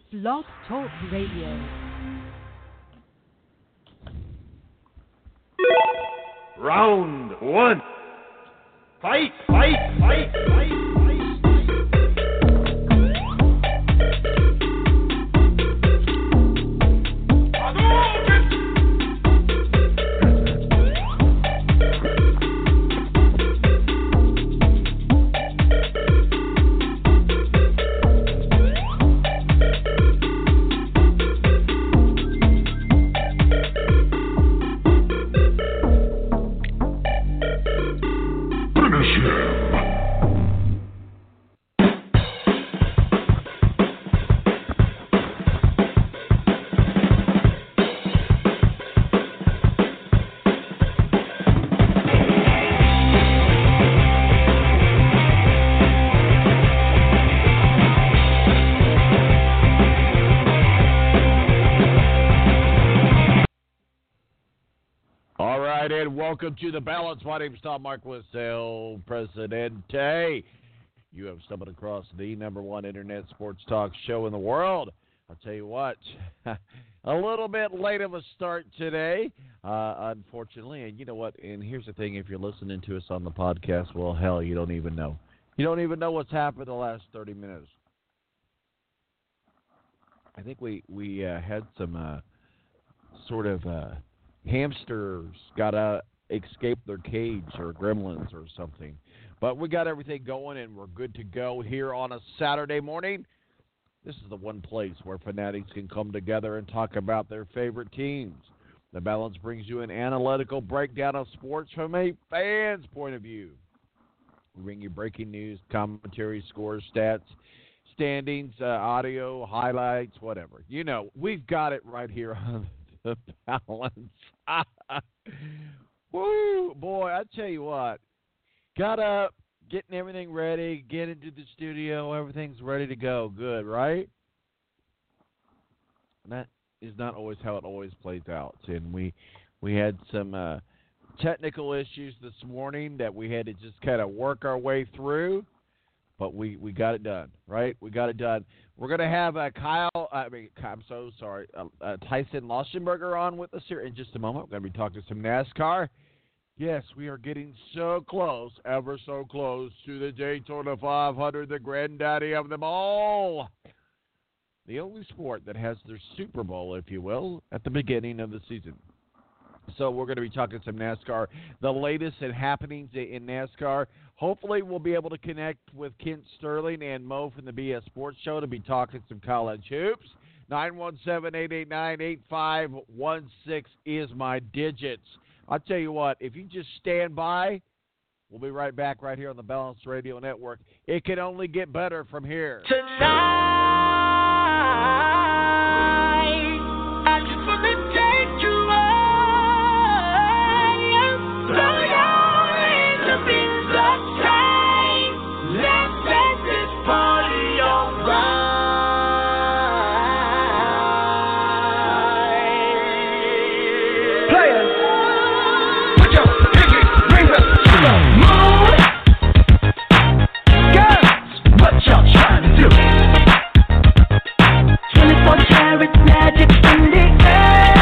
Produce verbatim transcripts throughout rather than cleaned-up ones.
Blog Talk Radio. Round one. Fight, fight, fight, fight, fight. Welcome to The Balance. My name is Tom Marquis, El Presidente. You have stumbled across the number one internet sports talk show in the world. I'll tell you what, a little bit late of a start today, uh, unfortunately. And you know what? And here's the thing. If you're listening to us on the podcast, well, hell, you don't even know. You don't even know what's happened the last thirty minutes. I think we, we uh, had some uh, sort of uh, hamsters got out. Escape their cage or gremlins or something. But we got everything going and we're good to go here on a Saturday morning. This is the one place where fanatics can come together and talk about their favorite teams. The Balance brings you an analytical breakdown of sports from a fan's point of view. We bring you breaking news, commentary, scores, stats, standings, uh, audio, highlights, whatever. You know, we've got it right here on The Balance. Woo, boy, I tell you what, got up, getting everything ready, get into the studio, everything's ready to go. Good, right? And that is not always how it always plays out. And we we had some uh, technical issues this morning that we had to just kind of work our way through, but we, we got it done, right? We got it done. We're going to have uh, Kyle, I mean, I'm so sorry, uh, uh, Tyson Loschenberger on with us here in just a moment. We're going to be talking some NASCAR. Yes, we are getting so close, ever so close, to the Daytona five hundred, the granddaddy of them all. The only sport that has their Super Bowl, if you will, at the beginning of the season. So we're going to be talking some NASCAR, the latest and happenings in NASCAR. Hopefully we'll be able to connect with Kent Sterling and Mo from the B S Sports Show to be talking some college hoops. nine one seven, eight eight nine, eight five one six is my digits. I'll tell you what, if you just stand by, we'll be right back right here on the Balance Radio Network. It can only get better from here. Tonight, I just want to take you away. Throw your hands up in the sky. Let's make this party alright. Players, put your pinky rings up to the moon. Girls, what y'all trying to do? twenty-four karat magic in the air.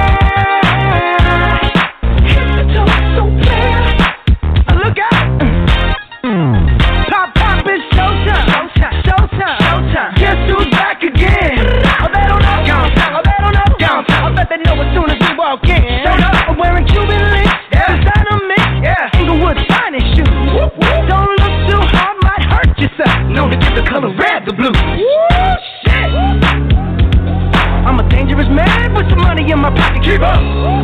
Hit the toe so clear. Look out. Pop, pop, it's showtime. Showtime, showtime, showtime. Guess who's back again? Oh, they don't know. Gone time. Oh, they don't know. Gone time. I bet they know as soon as we walk in. Showed up. I'm wearing Cuban links. Yeah. Designer mix. Yeah. Inglewood's finest shoes. Whoop, whoop. Don't look too hard, might hurt yourself. Known to give the color red the blue. Woo, shit. I'm a dangerous man with some money in my pocket. Keep up.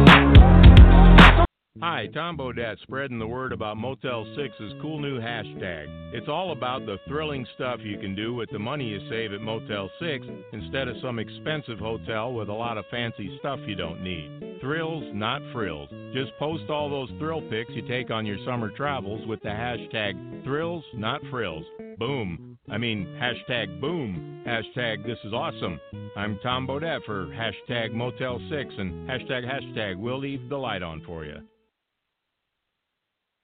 Hi, Tom Bodette, spreading the word about Motel six's cool new hashtag. It's all about the thrilling stuff you can do with the money you save at Motel six instead of some expensive hotel with a lot of fancy stuff you don't need. Thrills, not frills. Just post all those thrill pics you take on your summer travels with the hashtag thrills, not frills. Boom. I mean, hashtag boom. Hashtag this is awesome. I'm Tom Bodette for hashtag Motel six and hashtag hashtag we'll leave the light on for you.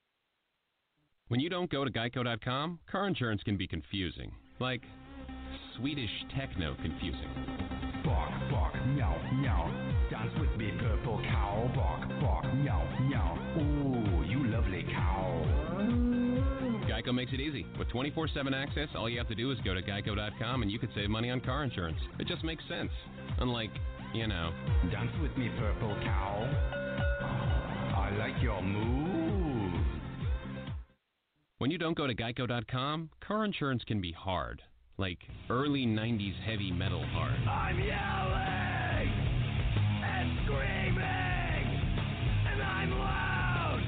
When you don't go to geico dot com, car insurance can be confusing. Like, Swedish techno confusing. Bark, bark, meow, meow. Dance with me, purple cow. Bark, bark, meow, meow. Ooh, you lovely cow. Geico makes it easy. With twenty-four seven access, all you have to do is go to geico dot com and you could save money on car insurance. It just makes sense. Unlike, you know. Dance with me, purple cow. I like your moves. When you don't go to geico dot com, car insurance can be hard. Like early nineties heavy metal hard. I'm yelling and screaming, and I'm loud.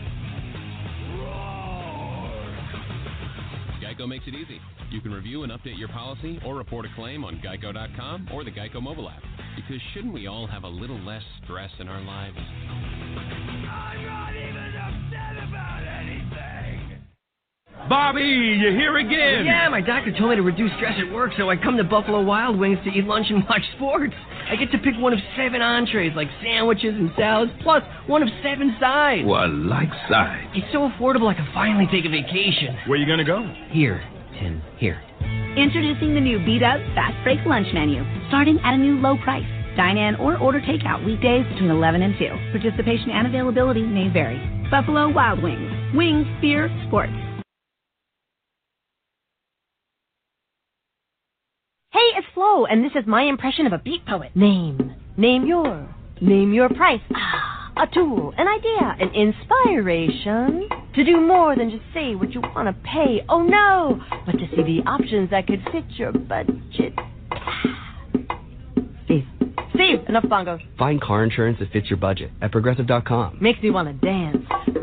Roar. Geico makes it easy. You can review and update your policy or report a claim on geico dot com or the Geico mobile app. Because shouldn't we all have a little less stress in our lives? I'm not even upset about anything. Bobby, you here again? Yeah, my doctor told me to reduce stress at work, so I come to Buffalo Wild Wings to eat lunch and watch sports. I get to pick one of seven entrees, like sandwiches and salads, plus one of seven sides. Well, like sides. It's so affordable I can finally take a vacation. Where you gonna go? Here, Tim, here. Introducing the new B-Dubs Fast Break Lunch Menu, starting at a new low price. Dine in or order takeout weekdays between eleven and two. Participation and availability may vary. Buffalo Wild Wings. Wings, beer, sports. Hey, it's Flo, and this is my impression of a beat poet. Name. Name your. Name your price. Ah, a tool, an idea, an inspiration. To do more than just say what you want to pay. Oh no, but to see the options that could fit your budget. Steve. Steve, enough bongos. Find car insurance that fits your budget at progressive dot com. Makes me want to dance.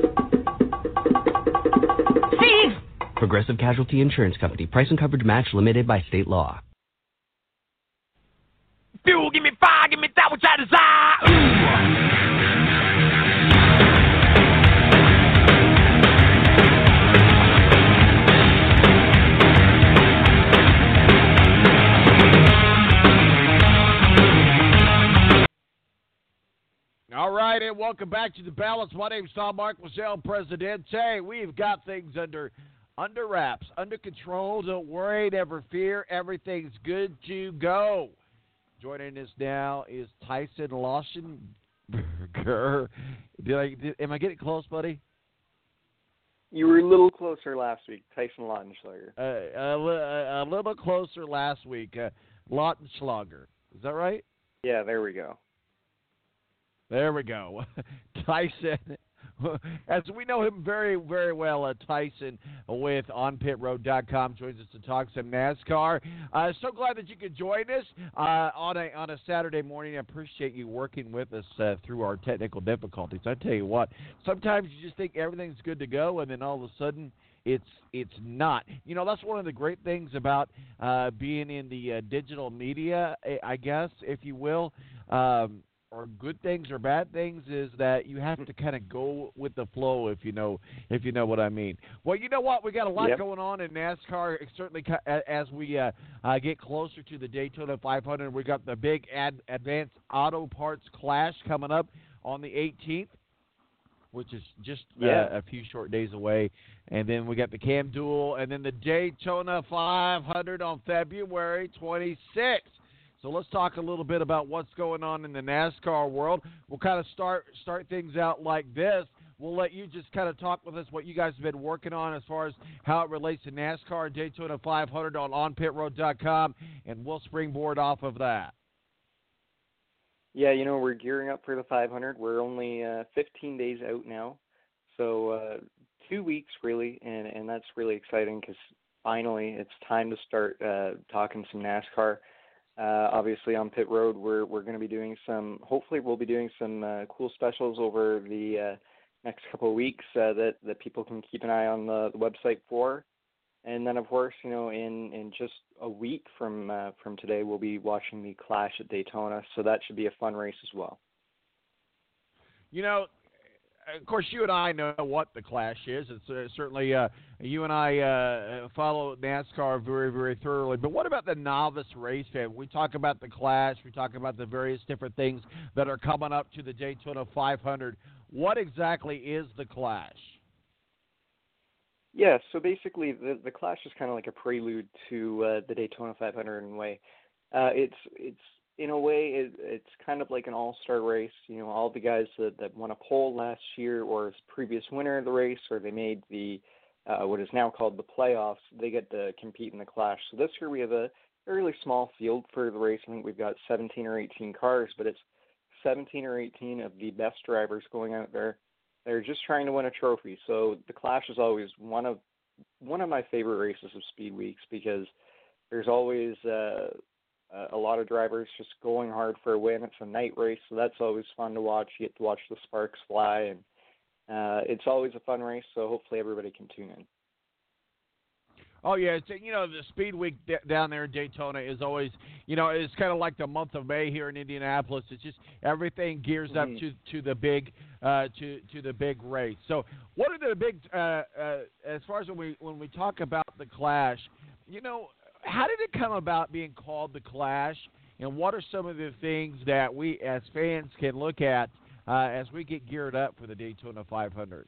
Steve! Progressive Casualty Insurance Company. Price and coverage match limited by state law. Fuel, give me fire, give me that which I desire. Ooh. All right, and welcome back to the Balance. My name's Tom Marquis, El Presidente. We've got things under under wraps, under control. Don't worry, never fear. Everything's good to go. Joining us now is Tyson Lauschenberger. Did I? Did, am I getting close, buddy? You were a little closer last week, Tyson Lautenschlager. Uh, a, a, a little closer last week, uh, Lautenschlager. Is that right? Yeah, there we go. There we go. Tyson, as we know him very, very well, uh, Tyson with on pit road dot com joins us to talk some NASCAR. Uh, so glad that you could join us uh, on a on a Saturday morning. I appreciate you working with us uh, through our technical difficulties. I tell you what, sometimes you just think everything's good to go, and then all of a sudden it's it's not. You know, that's one of the great things about uh, being in the uh, digital media, I guess, if you will. Um, or good things or bad things, is that you have to kind of go with the flow, if you know if you know what I mean. Well, you know what? We got a lot yep. going on in NASCAR. Certainly, as we uh, uh, get closer to the Daytona five hundred, we got the big ad- Advanced Auto Parts Clash coming up on the eighteenth, which is just yeah. uh, a few short days away. And then we got the Cam Duel, and then the Daytona five hundred on February twenty-sixth. So let's talk a little bit about what's going on in the NASCAR world. We'll kind of start start things out like this. We'll let you just kind of talk with us what you guys have been working on as far as how it relates to NASCAR and Daytona five hundred on on pit road dot com, and we'll springboard off of that. Yeah, you know, we're gearing up for the five hundred. We're only uh, fifteen days out now, so uh, two weeks really, and, and that's really exciting because finally it's time to start uh, talking some NASCAR. Uh, obviously, on Pit Road, we're we're going to be doing some. Hopefully, we'll be doing some uh, cool specials over the uh, next couple of weeks uh, that that people can keep an eye on the, the website for. And then, of course, you know, in, in just a week from uh, from today, we'll be watching the Clash at Daytona. So that should be a fun race as well. You know, of course, you and I know what the Clash is. It's uh, certainly uh, you and I uh, follow NASCAR very, very thoroughly. But what about the novice race fan? We talk about the Clash. We talk about the various different things that are coming up to the Daytona five hundred. What exactly is the Clash? Yeah, so basically the the Clash is kind of like a prelude to uh, the Daytona five hundred in a way. Uh, it's it's in a way it, it's kind of like an all-star race. You know, all the guys that, that won a pole last year or as previous winner of the race, or they made the uh, what is now called the playoffs, they get to compete in the Clash. So this year we have a fairly small field for the race. I think we've got seventeen or eighteen cars, but it's seventeen or eighteen of the best drivers going out there. They're just trying to win a trophy. So the Clash is always one of one of my favorite races of Speed Weeks because there's always uh, a lot of drivers just going hard for a win. It's a night race, so that's always fun to watch. You get to watch the sparks fly, and uh, it's always a fun race. So hopefully everybody can tune in. Oh, yeah, it's, you know, the Speed Week d- down there in Daytona is always, you know, it's kind of like the month of May here in Indianapolis. It's just everything gears mm-hmm. up to to the big uh, to to the big race. So, what are the big uh, uh, as far as when we when we talk about the Clash, you know, how did it come about being called the Clash, and what are some of the things that we as fans can look at uh, as we get geared up for the Daytona five hundred?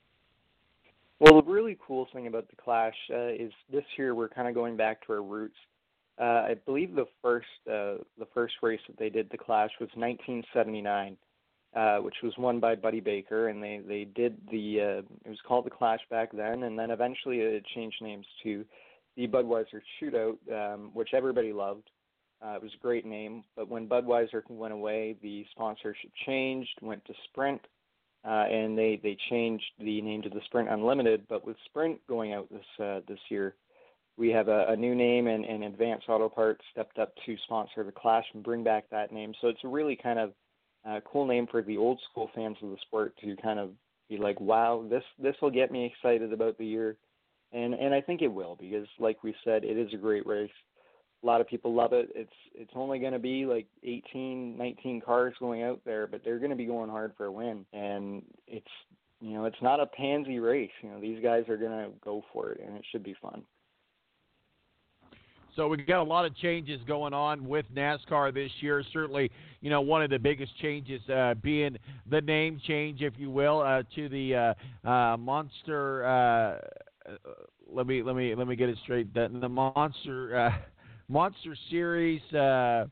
Well, the really cool thing about the Clash uh, is this year we're kind of going back to our roots. Uh, I believe the first uh, the first race that they did the Clash was nineteen seventy-nine, uh, which was won by Buddy Baker, and they they did the uh, it was called the Clash back then, and then eventually it changed names to the Budweiser Shootout, um, which everybody loved. Uh, it was a great name, but when Budweiser went away, the sponsorship changed, went to Sprint. Uh, and they, they changed the name to the Sprint Unlimited, but with Sprint going out this uh, this year, we have a, a new name, and, and Advanced Auto Parts stepped up to sponsor the Clash and bring back that name. So it's a really kind of uh, cool name for the old school fans of the sport to kind of be like, wow, this this will get me excited about the year, and and I think it will because, like we said, it is a great race. A lot of people love it. It's it's only going to be like eighteen, nineteen cars going out there, but they're going to be going hard for a win. And it's, you know, it's not a pansy race. You know, these guys are going to go for it, and it should be fun. So we've got a lot of changes going on with NASCAR this year. Certainly, you know, one of the biggest changes uh, being the name change, if you will, uh, to the uh, uh, Monster. Uh, let me let me let me get it straight. The, the Monster. Uh, Monster Series, uh,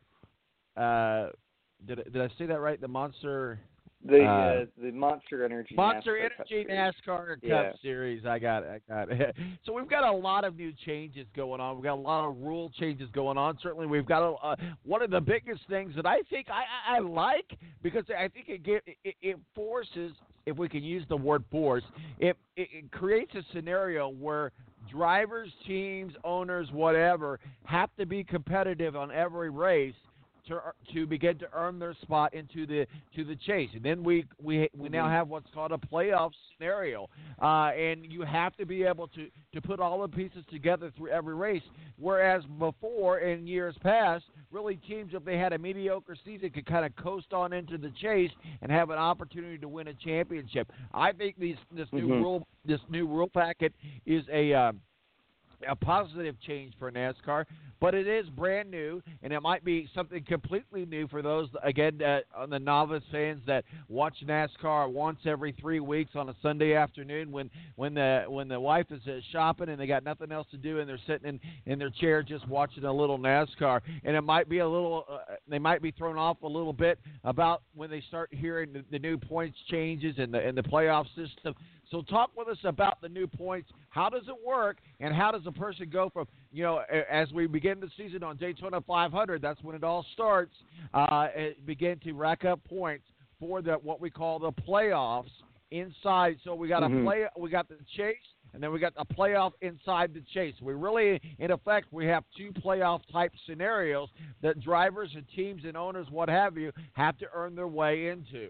uh, did, did I say that right? The Monster... The uh, uh, the Monster Energy Monster NASCAR Energy Cup NASCAR Cup yeah. Series. I got it. I got it. So we've got a lot of new changes going on. We've got a lot of rule changes going on. Certainly, we've got a, uh, one of the biggest things that I think I, I, I like because I think it, get, it it forces, if we can use the word force, it it, it creates a scenario where drivers, teams, owners, whatever, have to be competitive on every race to to begin to earn their spot into the to the chase. And then we we we now have what's called a playoff scenario, uh, and you have to be able to to put all the pieces together through every race. Whereas before, in years past, really teams, if they had a mediocre season, could kind of coast on into the chase and have an opportunity to win a championship. I think these this new mm-hmm. rule this new rule packet is a uh, a positive change for NASCAR, but it is brand new, and it might be something completely new for those, again, uh, on the novice fans that watch NASCAR once every three weeks on a Sunday afternoon when, when the when the wife is uh, shopping and they got nothing else to do and they're sitting in, in their chair just watching a little NASCAR. And it might be a little, uh, they might be thrown off a little bit about when they start hearing the, the new points changes and the, and the playoff system. So talk with us about the new points. How does it work, and how does a person go from, you know, as we begin the season on Daytona five hundred, that's when it all starts, uh, begin to rack up points for the what we call the playoffs inside. So we got mm-hmm. a play, we got the chase, and then we got the playoff inside the chase. We really, in effect, we have two playoff-type scenarios that drivers and teams and owners, what have you, have to earn their way into.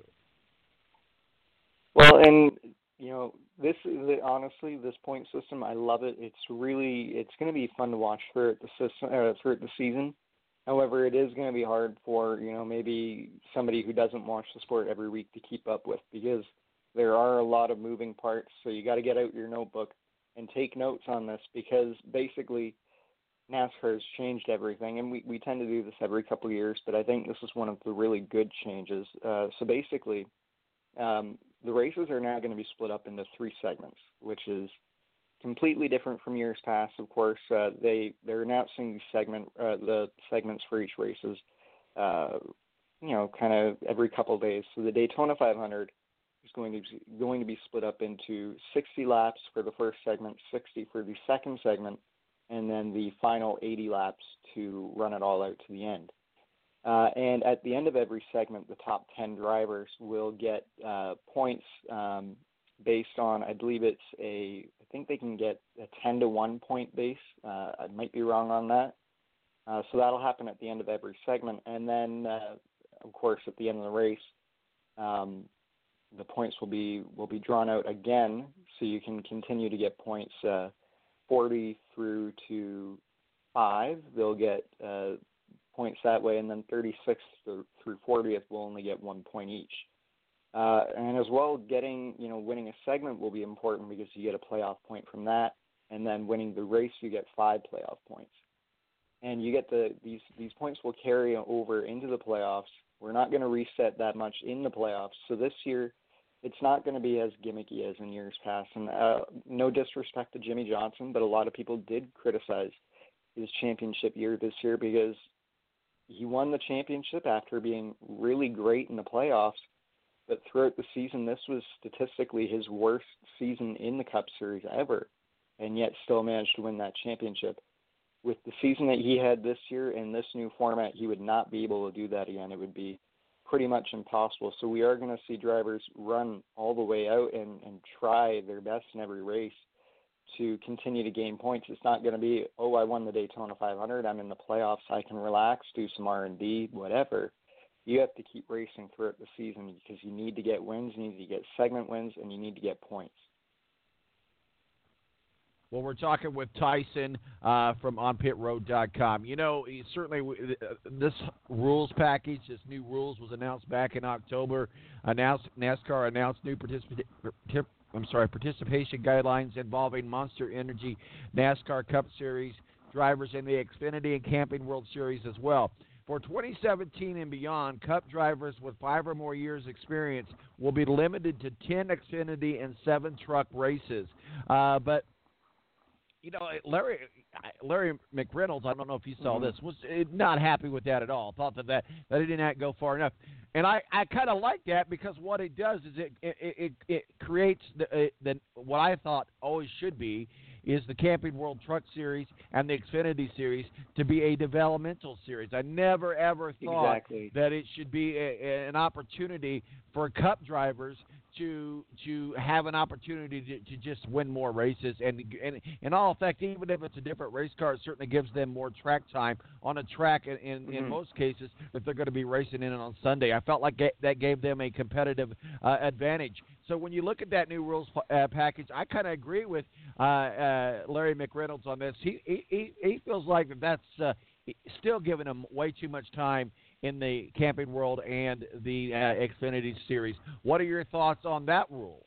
Well, and... You know, this is honestly this point system. I love it. It's really it's going to be fun to watch throughout the system uh, throughout the season. However, it is going to be hard for you know maybe somebody who doesn't watch the sport every week to keep up with because there are a lot of moving parts. So you got to get out your notebook and take notes on this because basically NASCAR has changed everything, and we we tend to do this every couple of years. But I think this is one of the really good changes. Uh, so basically. Um, The races are now going to be split up into three segments, which is completely different from years past. Of course, uh, they they're announcing segment uh, the segments for each races, uh, you know, kind of every couple of days. So the Daytona five hundred is going to be, going to be split up into sixty laps for the first segment, sixty for the second segment, and then the final eighty laps to run it all out to the end. Uh, and at the end of every segment, the top ten drivers will get uh, points um, based on, I believe it's a, I think they can get a ten to one point base. Uh, I might be wrong on that. Uh, so that'll happen at the end of every segment. And then, uh, of course, at the end of the race, um, the points will be will be drawn out again, so you can continue to get points uh, forty through to five. They'll get uh, points that way, and then thirty-six through fortieth will only get one point each. Uh, and as well, getting, you know, winning a segment will be important because you get a playoff point from that, and then winning the race, you get five playoff points. And you get the these these points will carry over into the playoffs. We're not going to reset that much in the playoffs, so this year it's not going to be as gimmicky as in years past. And uh, no disrespect to Jimmy Johnson, but a lot of people did criticize his championship year this year because he won the championship after being really great in the playoffs. But throughout the season, this was statistically his worst season in the Cup Series ever, and yet still managed to win that championship. With the season that he had this year in this new format, he would not be able to do that again. It would be pretty much impossible. So we are going to see drivers run all the way out and, and try their best in every race to continue to gain points. It's not going to be, oh, I won the Daytona five hundred, I'm in the playoffs, I can relax, do some R and D, whatever. You have to keep racing throughout the season because you need to get wins, you need to get segment wins, and you need to get points. Well, we're talking with Tyson uh, from on pit road dot com. You know, certainly this rules package, this new rules was announced back in October. Announced NASCAR announced new particip- I'm sorry, participation guidelines involving Monster Energy NASCAR Cup Series drivers in the Xfinity and Camping World Series as well. For twenty seventeen and beyond, Cup drivers with five or more years' experience will be limited to ten Xfinity and seven truck races. Uh, but, you know, Larry Larry McReynolds, I don't know if you saw mm-hmm. this, was not happy with that at all. Thought that that, that it didn't go far enough. And I, I kind of like that because what it does is it it, it, it creates the, the what I thought always should be is the Camping World Truck Series and the Xfinity Series to be a developmental series. I never, ever thought exactly. that it should be a, an opportunity for Cup drivers to to have an opportunity to, to just win more races. And, and in all effect, even if it's a different race car, it certainly gives them more track time on a track in, in, mm-hmm. in most cases that they're going to be racing in on Sunday. I felt like that gave them a competitive uh, advantage. So when you look at that new rules uh, package, I kind of agree with uh, uh, Larry McReynolds on this. He he, he feels like that's uh, still giving him way too much time in the Camping World and the uh, Xfinity Series. What are your thoughts on that rule?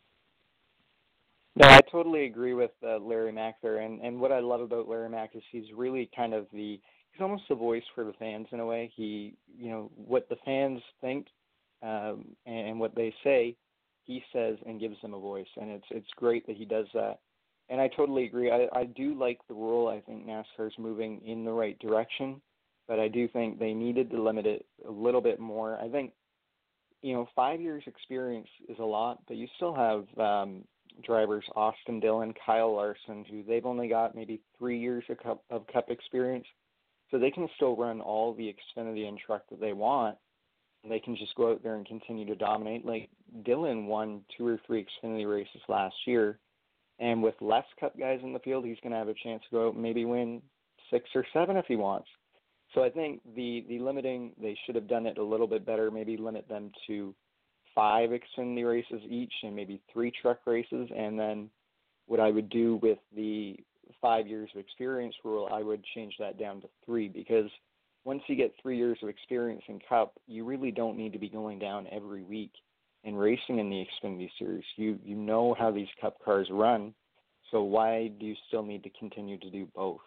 No, I totally agree with uh, Larry Mack there, and, and what I love about Larry Mack is he's really kind of the, he's almost the voice for the fans in a way. He, you know, what the fans think um, and, and what they say, he says and gives them a voice, and it's it's great that he does that. And I totally agree. I, I do like the rule. I think NASCAR's moving in the right direction, but I do think they needed to limit it a little bit more. I think, you know, five years experience is a lot, but you still have um, drivers, Austin Dillon, Kyle Larson, who they've only got maybe three years of cup, of cup experience, so they can still run all the Xfinity and truck that they want. They can just go out there and continue to dominate. Like Dillon won two or three Xfinity races last year, and with less Cup guys in the field, he's going to have a chance to go out and maybe win six or seven if he wants. So I think the, the limiting, they should have done it a little bit better, maybe limit them to five Xfinity races each and maybe three truck races. And then what I would do with the five years of experience rule, I would change that down to three, because once you get three years of experience in Cup, you really don't need to be going down every week and racing in the Xfinity Series. You you know how these Cup cars run, so why do you still need to continue to do both?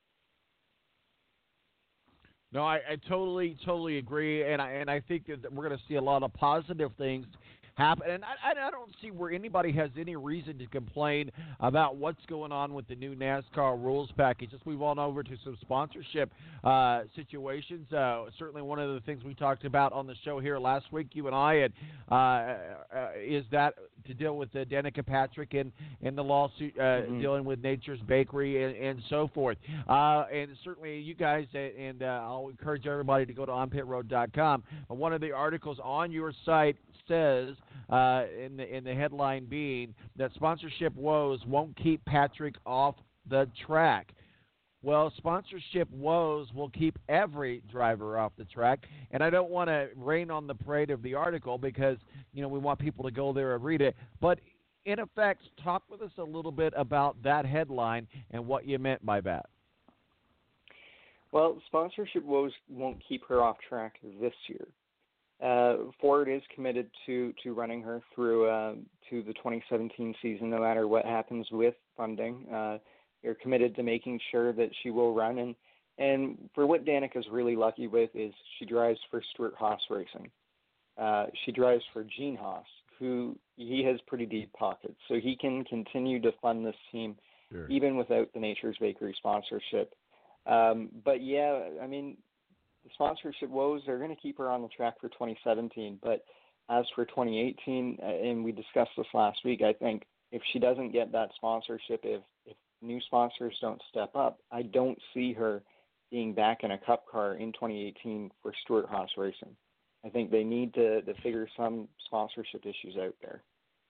No, I, I totally, totally agree, and I and I think that we're going to see a lot of positive things happen. And I, I don't see where anybody has any reason to complain about what's going on with the new NASCAR rules package. Let's move on over to some sponsorship uh, situations. Uh, certainly one of the things we talked about on the show here last week, you and I, and, uh, uh, is that to deal with uh, Danica Patrick and, and the lawsuit uh, mm-hmm. dealing with Nature's Bakery and, and so forth. Uh, and certainly you guys, and uh, I'll encourage everybody to go to on pit road dot com. One of the articles on your site says, uh, in the in the headline being, that sponsorship woes won't keep Patrick off the track. Well, sponsorship woes will keep every driver off the track, and I don't want to rain on the parade of the article because, you know, we want people to go there and read it, but in effect, talk with us a little bit about that headline and what you meant by that. Well, sponsorship woes won't keep her off track this year. Uh, Ford is committed to, to running her through uh, to the twenty seventeen season, no matter what happens with funding. Uh, they're committed to making sure that she will run. And, and for what Danica's really lucky with is she drives for Stewart-Haas Racing. Uh, she drives for Gene Haas, who he has pretty deep pockets, so he can continue to fund this team sure. even without the Nature's Bakery sponsorship. Um, but, yeah, I mean, the sponsorship woes are going to keep her on the track for twenty seventeen. But as for twenty eighteen, uh, and we discussed this last week, I think if she doesn't get that sponsorship, if, if new sponsors don't step up, I don't see her being back in a Cup car in twenty eighteen for Stewart-Haas Racing. I think they need to, to figure some sponsorship issues out there.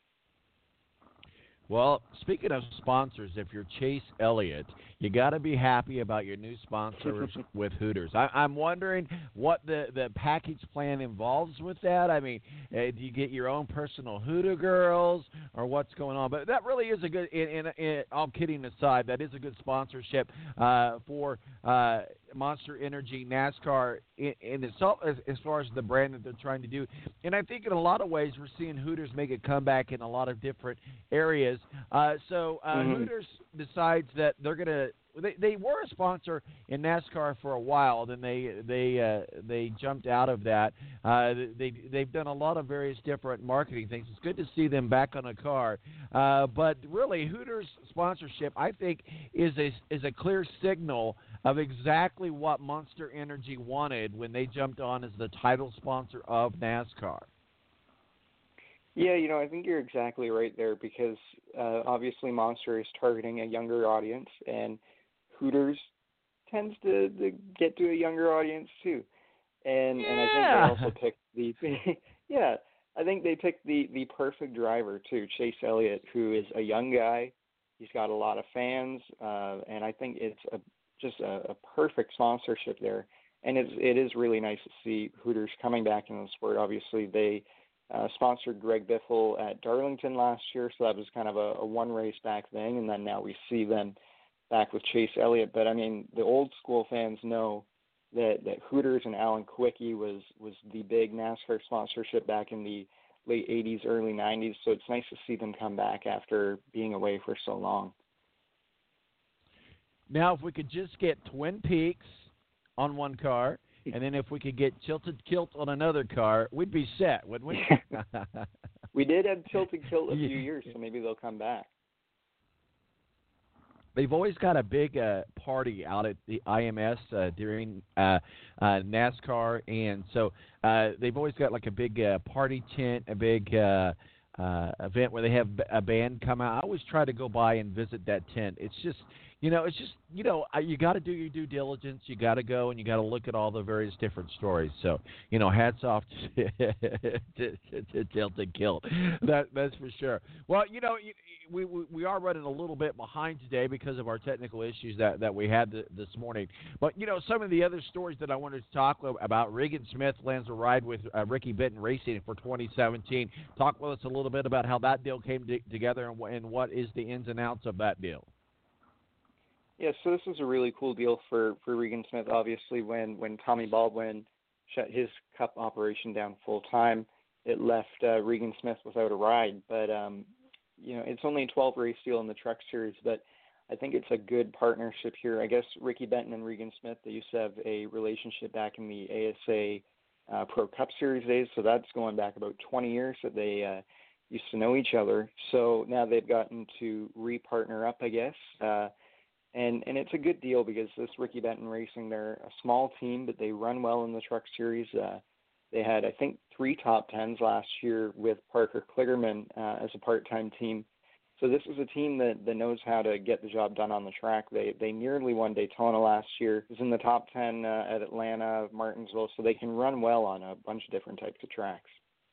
Well, speaking of sponsors, if you're Chase Elliott, you got to be happy about your new sponsors with Hooters. I, I'm wondering what the, the package plan involves with that. I mean, uh, do you get your own personal Hooter girls or what's going on? But that really is a good, in, in, in, all kidding aside, that is a good sponsorship uh, for uh, Monster Energy NASCAR in, in itself as, as far as the brand that they're trying to do. And I think in a lot of ways we're seeing Hooters make a comeback in a lot of different areas. Uh, so uh, mm-hmm. Hooters decides that they're going to They, they were a sponsor in NASCAR for a while, then they they uh, they jumped out of that. Uh, they they've done a lot of various different marketing things. It's good to see them back on a car, uh, but really Hooters sponsorship, I think, is a is a clear signal of exactly what Monster Energy wanted when they jumped on as the title sponsor of NASCAR. Yeah, you know, I think you're exactly right there because uh, obviously Monster is targeting a younger audience, and Hooters tends to, to get to a younger audience too. And yeah. and I think they also picked the yeah, I think they picked the, the perfect driver too, Chase Elliott, who is a young guy. He's got a lot of fans, uh, and I think it's a, just a, a perfect sponsorship there. And it's, it is really nice to see Hooters coming back in the sport. Obviously, they uh, sponsored Greg Biffle at Darlington last year, so that was kind of a, a one race back thing, and then now we see them back with Chase Elliott. But I mean, the old school fans know that, that Hooters and Alan Quickie was, was the big NASCAR sponsorship back in the late eighties, early nineties. So it's nice to see them come back after being away for so long. Now, if we could just get Twin Peaks on one car, and then if we could get Tilted Kilt on another car, we'd be set, wouldn't we? We did have Tilted Kilt a few years, so maybe they'll come back. They've always got a big uh, party out at the I M S uh, during uh, uh, NASCAR, and so uh, they've always got like a big uh, party tent, a big uh, uh, event where they have a band come out. I always try to go by and visit that tent. It's just, you know, it's just, you know, you got to do your due diligence. You got to go and you got to look at all the various different stories. So, you know, hats off to, to, to, to Tilted Kilt. That that's for sure. Well, you know, we, we we are running a little bit behind today because of our technical issues that, that we had th- this morning. But, you know, some of the other stories that I wanted to talk about, Regan Smith lands a ride with uh, Ricky Benton Racing for twenty seventeen. Talk with us a little bit about how that deal came t- together and, and what is the ins and outs of that deal. Yeah, so this was a really cool deal for, for Regan Smith. Obviously, when, when Tommy Baldwin shut his Cup operation down full time, it left uh, Regan Smith without a ride. But, um, you know, it's only a twelve race deal in the Truck Series, but I think it's a good partnership here. I guess Ricky Benton and Regan Smith, they used to have a relationship back in the A S A uh, Pro Cup Series days. So that's going back about twenty years that they uh, used to know each other. So now they've gotten to re-partner up, I guess. Uh, and, and it's a good deal because this Ricky Benton Racing, they're a small team, but they run well in the Truck Series. Uh, they had, I think, three top tens last year with Parker Kligerman uh, as a part-time team. So this is a team that, that knows how to get the job done on the track. They they nearly won Daytona last year. It was in the top ten uh, at Atlanta, Martinsville, so they can run well on a bunch of different types of tracks.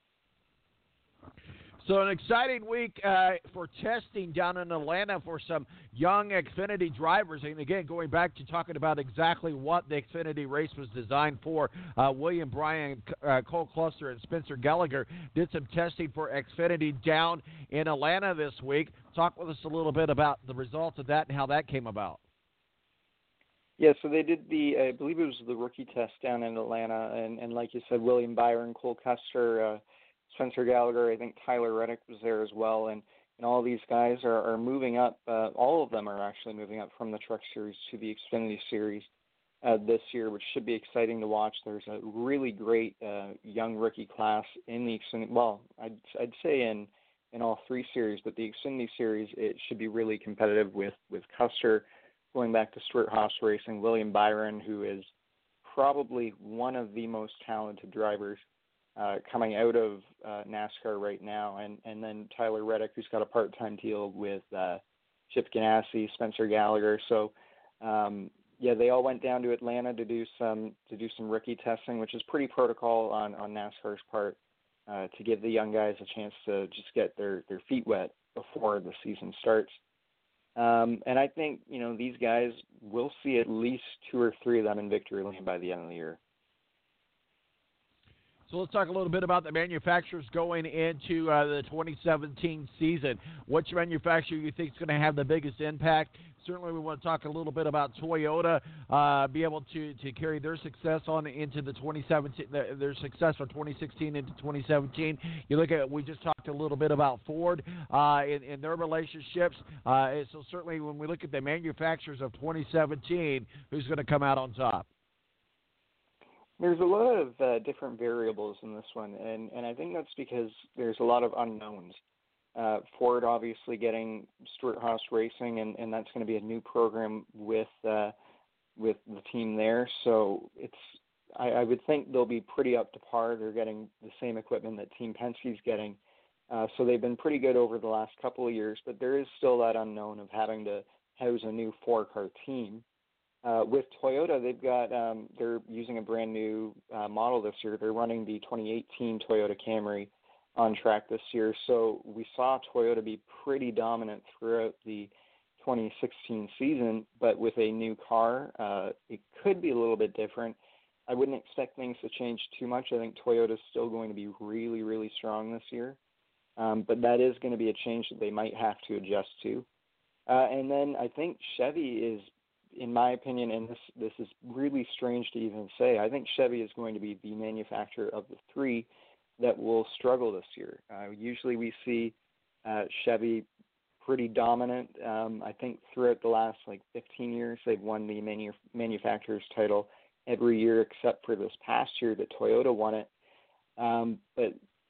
So an exciting week uh, for testing down in Atlanta for some young Xfinity drivers. And again, going back to talking about exactly what the Xfinity race was designed for, uh, William Bryan, uh, Cole Cluster, and Spencer Gallagher did some testing for Xfinity down in Atlanta this week. Talk with us a little bit about the results of that and how that came about. Yeah, so they did the, I believe it was the rookie test down in Atlanta, and, and like you said, William Byron, Cole Custer, uh, Spencer Gallagher, I think Tyler Reddick was there as well, and, and all these guys are, are moving up. Uh, all of them are actually moving up from the Truck Series to the Xfinity Series uh, this year, which should be exciting to watch. There's a really great uh, young rookie class in the Xfinity. Well, I'd, I'd say in in all three series, but the Xfinity Series, it should be really competitive with, with Custer, going back to Stewart-Haas Racing, William Byron, who is probably one of the most talented drivers Uh, coming out of uh, NASCAR right now, and, and then Tyler Reddick, who's got a part-time deal with uh, Chip Ganassi, Spencer Gallagher. So, um, yeah, they all went down to Atlanta to do some to do some rookie testing, which is pretty protocol on, on NASCAR's part uh, to give the young guys a chance to just get their, their feet wet before the season starts. Um, and I think, you know, these guys, we'll see at least two or three of them in victory lane by the end of the year. So let's talk a little bit about the manufacturers going into uh, the twenty seventeen season. Which manufacturer you think is going to have the biggest impact? Certainly we want to talk a little bit about Toyota, uh, be able to, to carry their success on into the twenty seventeen, their success from twenty sixteen into twenty seventeen. You look at, we just talked a little bit about Ford uh, in, in their relationships. Uh, so certainly when we look at the manufacturers of twenty seventeen, who's going to come out on top? There's a lot of uh, different variables in this one, and, and I think that's because there's a lot of unknowns. Uh, Ford obviously getting Stewart-Haas Racing, and, and that's going to be a new program with uh, with the team there. So it's I, I would think they'll be pretty up to par. They're getting the same equipment that Team Penske's getting. Uh, so they've been pretty good over the last couple of years, but there is still that unknown of having to house a new four-car team. Uh, with Toyota, they've got um, they're using a brand new uh, model this year. They're running the twenty eighteen Toyota Camry on track this year. So we saw Toyota be pretty dominant throughout the twenty sixteen season, but with a new car, uh, it could be a little bit different. I wouldn't expect things to change too much. I think Toyota's still going to be really, really strong this year, um, but that is going to be a change that they might have to adjust to. Uh, and then I think Chevy is, in my opinion, and this this is really strange to even say, I think Chevy is going to be the manufacturer of the three that will struggle this year. Uh, usually we see uh, Chevy pretty dominant. Um, I think throughout the last like fifteen years, they've won the manu- manufacturer's title every year except for this past year that Toyota won it. Um, but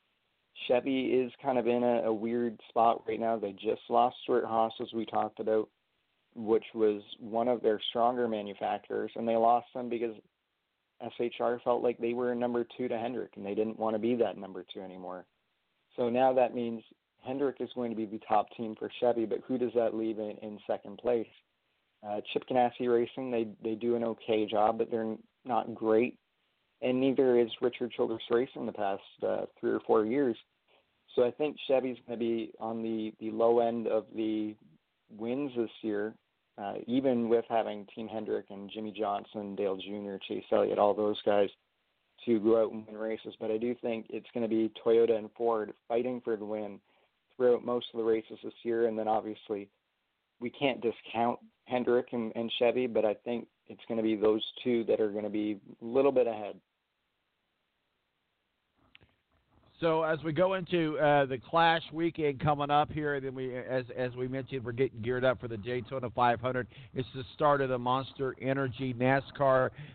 Chevy is kind of in a, a weird spot right now. They just lost Stewart-Haas, as we talked about, which was one of their stronger manufacturers, and they lost them because S H R felt like they were number two to Hendrick, and they didn't want to be that number two anymore. So now that means Hendrick is going to be the top team for Chevy, but who does that leave in, in second place? Uh, Chip Ganassi Racing, they they do an okay job, but they're not great, and neither is Richard Childress Racing the past uh, three or four years. So I think Chevy's going to be on the, the low end of the wins this year, uh, even with having Team Hendrick and Jimmy Johnson, Dale Junior, Chase Elliott, all those guys to go out and win races. But I do think it's going to be Toyota and Ford fighting for the win throughout most of the races this year. And then obviously we can't discount Hendrick and, and Chevy, but I think it's going to be those two that are going to be a little bit ahead. So as we go into uh, the Clash weekend coming up here, then we, as as we mentioned, we're getting geared up for the Daytona five hundred. It's the start of the Monster Energy NASCAR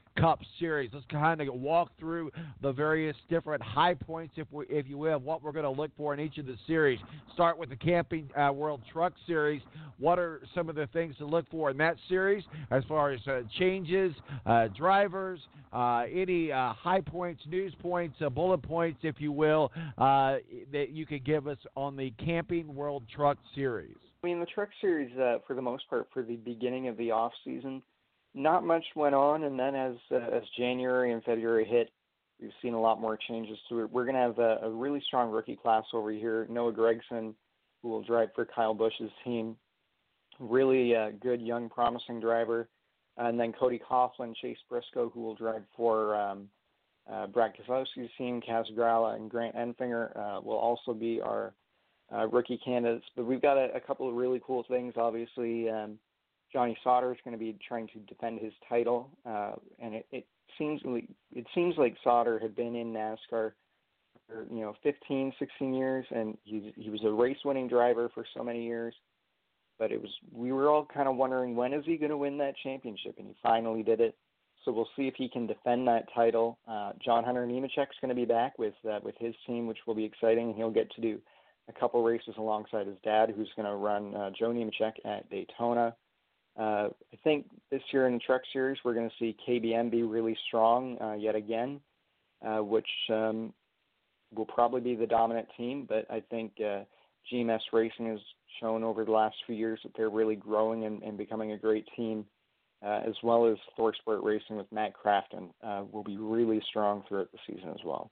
Cup Series. Let's kind of walk through the various different high points, if we, if you will, what we're going to look for in each of the series. Start with the Camping uh, World Truck Series. What are some of the things to look for in that series as far as uh, changes, uh, drivers, uh, any uh, high points, news points, uh, bullet points, if you will, uh, that you could give us on the Camping World Truck Series? I mean, the Truck Series, uh, for the most part, for the beginning of the off season, not much went on, and then as uh, as January and February hit, we've seen a lot more changes. So we're, we're going to have a, a really strong rookie class over here. Noah Gregson, who will drive for Kyle Busch's team, really uh, good, young, promising driver. And then Cody Coughlin, Chase Briscoe, who will drive for um, uh, Brad Keselowski's team. Kaz Grala and Grant Enfinger uh, will also be our uh, rookie candidates. But we've got a, a couple of really cool things, obviously. Um, Johnny Sauter is going to be trying to defend his title, uh, and it, it seems like it seems like Sauter had been in NASCAR for you know fifteen, sixteen years, and he he was a race-winning driver for so many years. But it was we were all kind of wondering, when is he going to win that championship, and he finally did it. So we'll see if he can defend that title. Uh, John Hunter Nemechek's going to be back with uh, with his team, which will be exciting. He'll get to do a couple races alongside his dad, who's going to run uh, Joe Nemechek at Daytona. Uh, I think this year in the Truck Series, we're going to see K B M be really strong uh, yet again, uh, which um, will probably be the dominant team. But I think uh, G M S Racing has shown over the last few years that they're really growing and, and becoming a great team, uh, as well as ThorSport Racing with Matt Crafton uh, will be really strong throughout the season as well.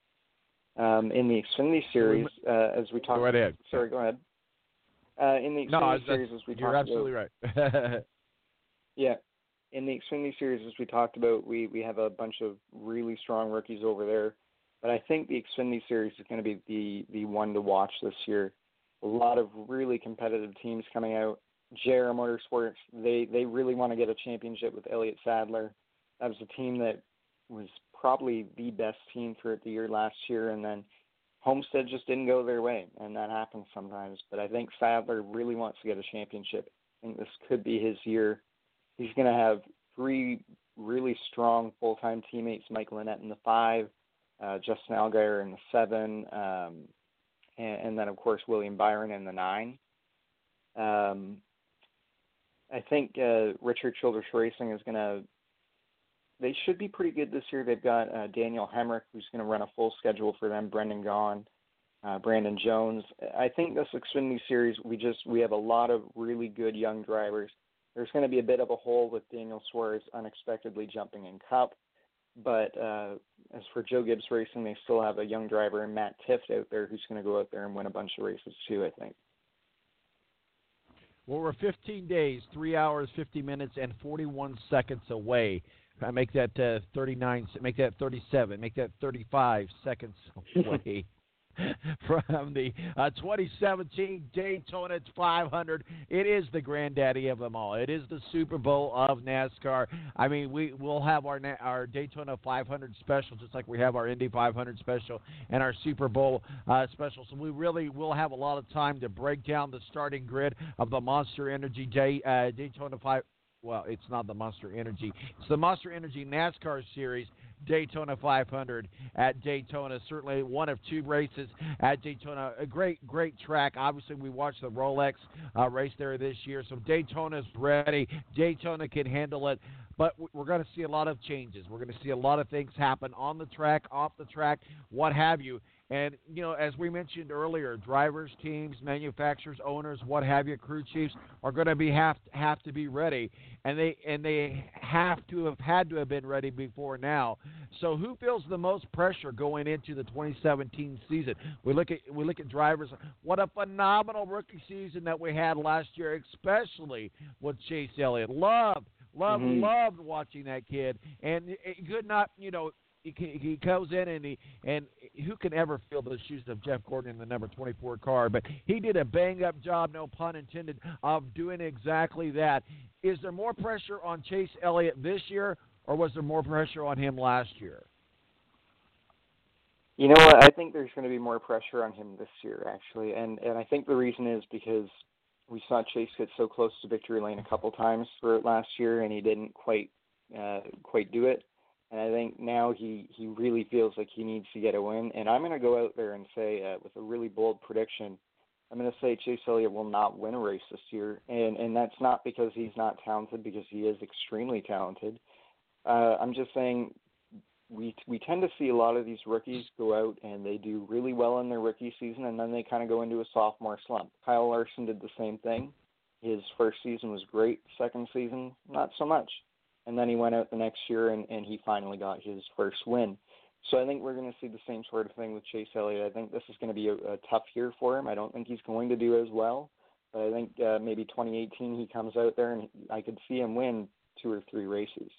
Um, in the Xfinity Series, uh, as we talked about... Go ahead. Sorry, go ahead. Uh, in the Xfinity no, Series, as we you're talked absolutely about, right. yeah, in the Xfinity Series, as we talked about, we, we have a bunch of really strong rookies over there. But I think the Xfinity Series is going to be the, the one to watch this year. A lot of really competitive teams coming out. J R Motorsports, they, they really want to get a championship with Elliott Sadler. That was a team that was probably the best team throughout the year last year, and then Homestead just didn't go their way, and that happens sometimes. But I think Sadler really wants to get a championship. I think this could be his year. He's going to have three really strong full-time teammates, Mike Lynette in the five, uh, Justin Allgaier in the seven, um, and, and then, of course, William Byron in the nine. Um, I think uh, Richard Childress Racing is going to They should be pretty good this year. They've got uh, Daniel Hemrick, who's going to run a full schedule for them, Brendan Gaughan, uh, Brandon Jones. I think this Xfinity Series, we just we have a lot of really good young drivers. There's going to be a bit of a hole with Daniel Suarez unexpectedly jumping in Cup. But uh, as for Joe Gibbs Racing, they still have a young driver in Matt Tifft out there who's going to go out there and win a bunch of races too, I think. Well, we're fifteen days, three hours, fifty minutes, and forty-one seconds away. I make that uh, thirty-nine, make that thirty-seven, make that thirty-five seconds away from the uh, twenty seventeen Daytona five hundred. It is the granddaddy of them all. It is the Super Bowl of NASCAR. I mean, we will have our our Daytona five hundred special, just like we have our Indy five hundred special and our Super Bowl uh, special. So we really will have a lot of time to break down the starting grid of the Monster Energy Day uh, Daytona five. Well, it's not the Monster Energy. It's the Monster Energy NASCAR Series Daytona five hundred at Daytona. Certainly one of two races at Daytona. A great, great track. Obviously, we watched the Rolex uh, race there this year, so Daytona's ready. Daytona can handle it. But we're going to see a lot of changes. We're going to see a lot of things happen on the track, off the track, what have you. And, you know, as we mentioned earlier, drivers, teams, manufacturers, owners, what have you, crew chiefs are going to be have have to be ready, and they and they have to have had to have been ready before now. So, who feels the most pressure going into the twenty seventeen season? We look at we look at drivers. What a phenomenal rookie season that we had last year, especially with Chase Elliott. Loved, loved, mm-hmm. loved watching that kid, and it could not, you know. He, he goes in and he and who can ever fill the shoes of Jeff Gordon in the number twenty-four car? But he did a bang-up job, no pun intended, of doing exactly that. Is there more pressure on Chase Elliott this year, or was there more pressure on him last year? You know what? I think there's going to be more pressure on him this year, actually, and and I think the reason is because we saw Chase get so close to victory lane a couple times throughout last year, and he didn't quite uh, quite do it. And I think now he, he really feels like he needs to get a win. And I'm going to go out there and say, uh, with a really bold prediction, I'm going to say Chase Elliott will not win a race this year. And, and that's not because he's not talented, because he is extremely talented. Uh, I'm just saying we we tend to see a lot of these rookies go out and they do really well in their rookie season, and then they kind of go into a sophomore slump. Kyle Larson did the same thing. His first season was great. Second season, not so much. And then he went out the next year, and, and he finally got his first win. So I think we're going to see the same sort of thing with Chase Elliott. I think this is going to be a, a tough year for him. I don't think he's going to do as well. But I think uh, maybe twenty eighteen he comes out there, and I could see him win two or three races.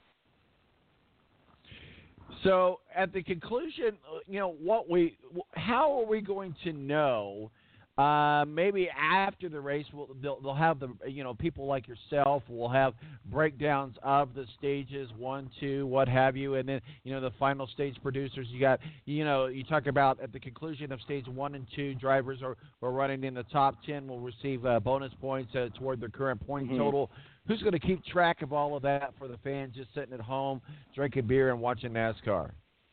So at the conclusion, you know, what we, how are we going to know? Uh, maybe after the race, we'll, they'll, they'll have the, you know, people like yourself will have breakdowns of the stages, one, two, what have you, and then, you know, the final stage producers. You got, you know, you talk about at the conclusion of stage one and two, drivers are, are running in the top ten will receive uh, bonus points uh, toward their current point mm-hmm. total. Who's going to keep track of all of that for the fans just sitting at home, drinking beer and watching NASCAR?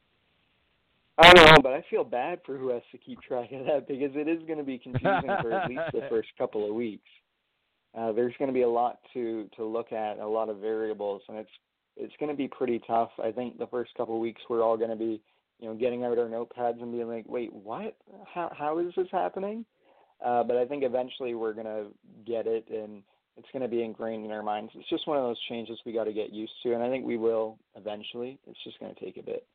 I don't know, but I feel bad for who has to keep track of that, because it is going to be confusing for at least the first couple of weeks. Uh, there's going to be a lot to, to look at, a lot of variables, and it's it's going to be pretty tough. I think the first couple of weeks we're all going to be, you know, getting out our notepads and being like, wait, what? How how is this happening? Uh, but I think eventually we're going to get it, and it's going to be ingrained in our minds. It's just one of those changes we got to get used to, and I think we will eventually. It's just going to take a bit.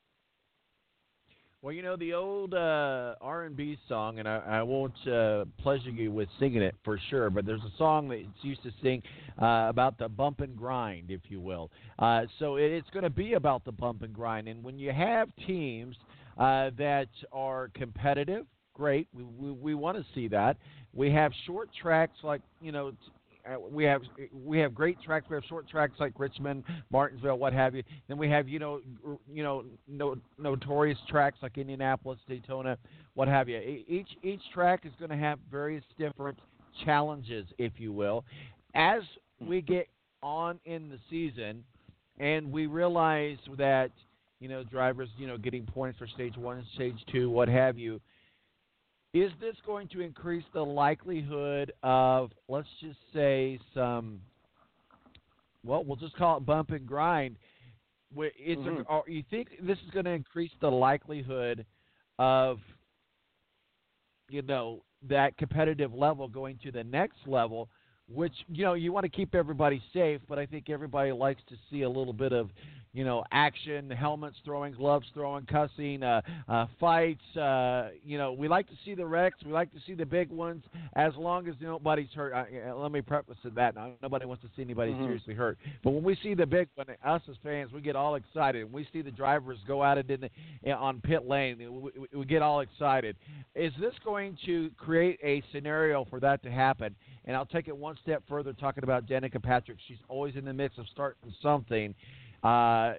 Well, you know, the old uh, R and B song, and I, I won't uh, pleasure you with singing it for sure, but there's a song that it's used to sing uh, about the bump and grind, if you will. Uh, so it, it's going to be about the bump and grind. And when you have teams uh, that are competitive, great. We, we, we want to see that. We have short tracks like, you know, t- Uh, we have we have great tracks. We have short tracks like Richmond, Martinsville, what have you. Then we have you know you know no, notorious tracks like Indianapolis, Daytona, what have you. Each each track is going to have various different challenges, if you will. As we get on in the season, and we realize that you know drivers you know getting points for stage one and stage two, what have you. Is this going to increase the likelihood of, let's just say, some, well, we'll just call it bump and grind. Is mm-hmm. there, or you think this is going to increase the likelihood of, you know, that competitive level going to the next level, which, you know, you want to keep everybody safe, but I think everybody likes to see a little bit of, you know, action, helmets throwing, gloves throwing, cussing, uh, uh, fights. Uh, you know, we like to see the wrecks. We like to see the big ones as long as nobody's hurt. Uh, let me preface that. Now, nobody wants to see anybody mm-hmm. seriously hurt. But when we see the big one, us as fans, we get all excited. When we see the drivers go at it in the, on pit lane, we, we, we get all excited. Is this going to create a scenario for that to happen? And I'll take it one step further, talking about Danica Patrick. She's always in the midst of starting something. Uh,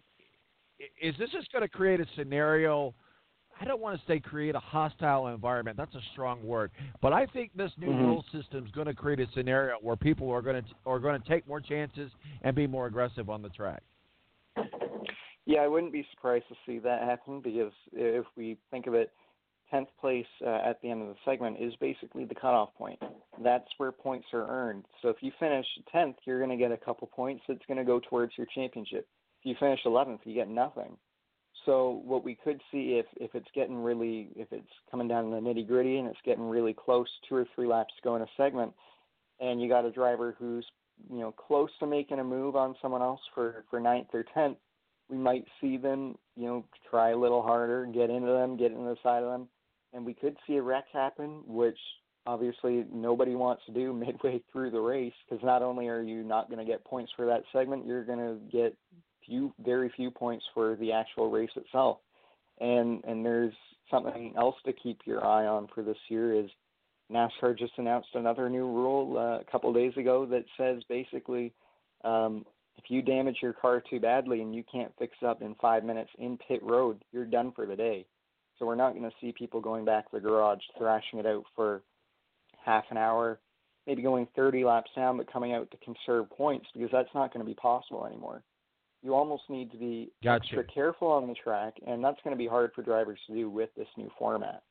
is this just going to create a scenario? I don't want to say create a hostile environment. That's a strong word. But I think this new mm-hmm. rule system is going to create a scenario where people are going to are going to take more chances and be more aggressive on the track. Yeah, I wouldn't be surprised to see that happen, because if we think of it, tenth place uh, at the end of the segment is basically the cutoff point. That's where points are earned. So if you finish tenth, you're going to get a couple points that's going to go towards your championship. If you finish eleventh, you get nothing. So what we could see if, if it's getting really, if it's coming down to the nitty-gritty and it's getting really close, two or three laps to go in a segment, and you got a driver who's, you know, close to making a move on someone else for, for ninth or tenth, we might see them, you know, try a little harder, get into them, get into the side of them. And we could see a wreck happen, which obviously nobody wants to do midway through the race, because not only are you not going to get points for that segment, you're going to get few, very few points for the actual race itself. And and there's something else to keep your eye on for this year is NASCAR just announced another new rule uh, a couple of days ago that says basically um, if you damage your car too badly and you can't fix it up in five minutes in pit road, you're done for the day. So we're not going to see people going back to the garage, thrashing it out for half an hour, maybe going thirty laps down, but coming out to conserve points, because that's not going to be possible anymore. you almost need to be Gotcha. extra careful on the track, and that's going to be hard for drivers to do with this new format.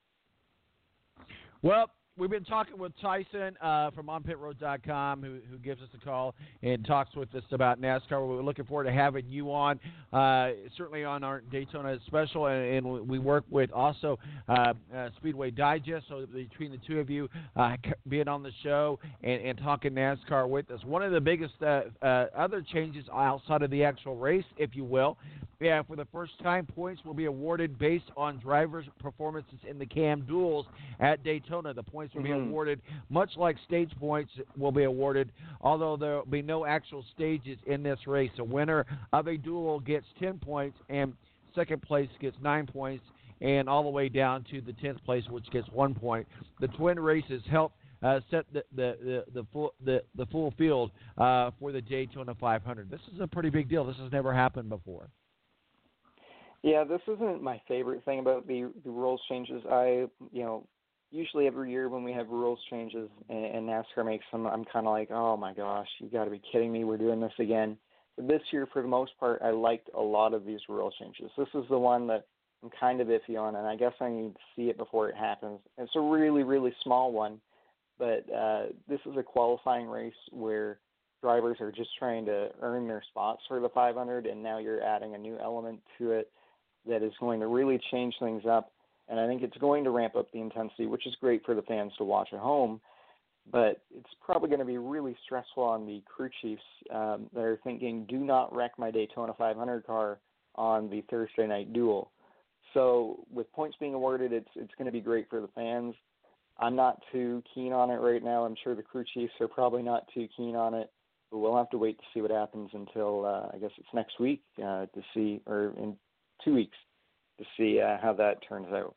Well, we've been talking with Tyson uh, from on pit road dot com, who, who gives us a call and talks with us about NASCAR. We're looking forward to having you on, uh, certainly on our Daytona special, and, and we work with also uh, uh, Speedway Digest, so between the two of you uh, being on the show and, and talking NASCAR with us. One of the biggest uh, uh, other changes outside of the actual race, if you will, yeah, for the first time, points will be awarded based on drivers' performances in the Cam Duels at Daytona. The points will Mm-hmm. be awarded much like stage points will be awarded, although there will be no actual stages in this race. The winner of a duel gets ten points, and second place gets nine points, and all the way down to the tenth place, which gets one point. The twin races help Uh, set the the, the, the full the, the full field uh, for the Daytona five hundred. This is a pretty big deal. This has never happened before. Yeah, this isn't my favorite thing about the the rules changes. I, you know, usually every year when we have rules changes and, and NASCAR makes them, I'm kind of like, oh my gosh, you got to be kidding me. We're doing this again. But this year, for the most part, I liked a lot of these rule changes. This is the one that I'm kind of iffy on, and I guess I need to see it before it happens. It's a really, really small one, but uh, this is a qualifying race where drivers are just trying to earn their spots for the five hundred, and now you're adding a new element to it that is going to really change things up. And I think it's going to ramp up the intensity, which is great for the fans to watch at home. But it's probably going to be really stressful on the crew chiefs um, that are thinking, do not wreck my Daytona five hundred car on the Thursday night duel. So with points being awarded, it's it's going to be great for the fans. I'm not too keen on it right now. I'm sure the crew chiefs are probably not too keen on it. But we'll have to wait to see what happens until, uh, I guess it's next week uh, to see, or in two weeks to see uh, how that turns out.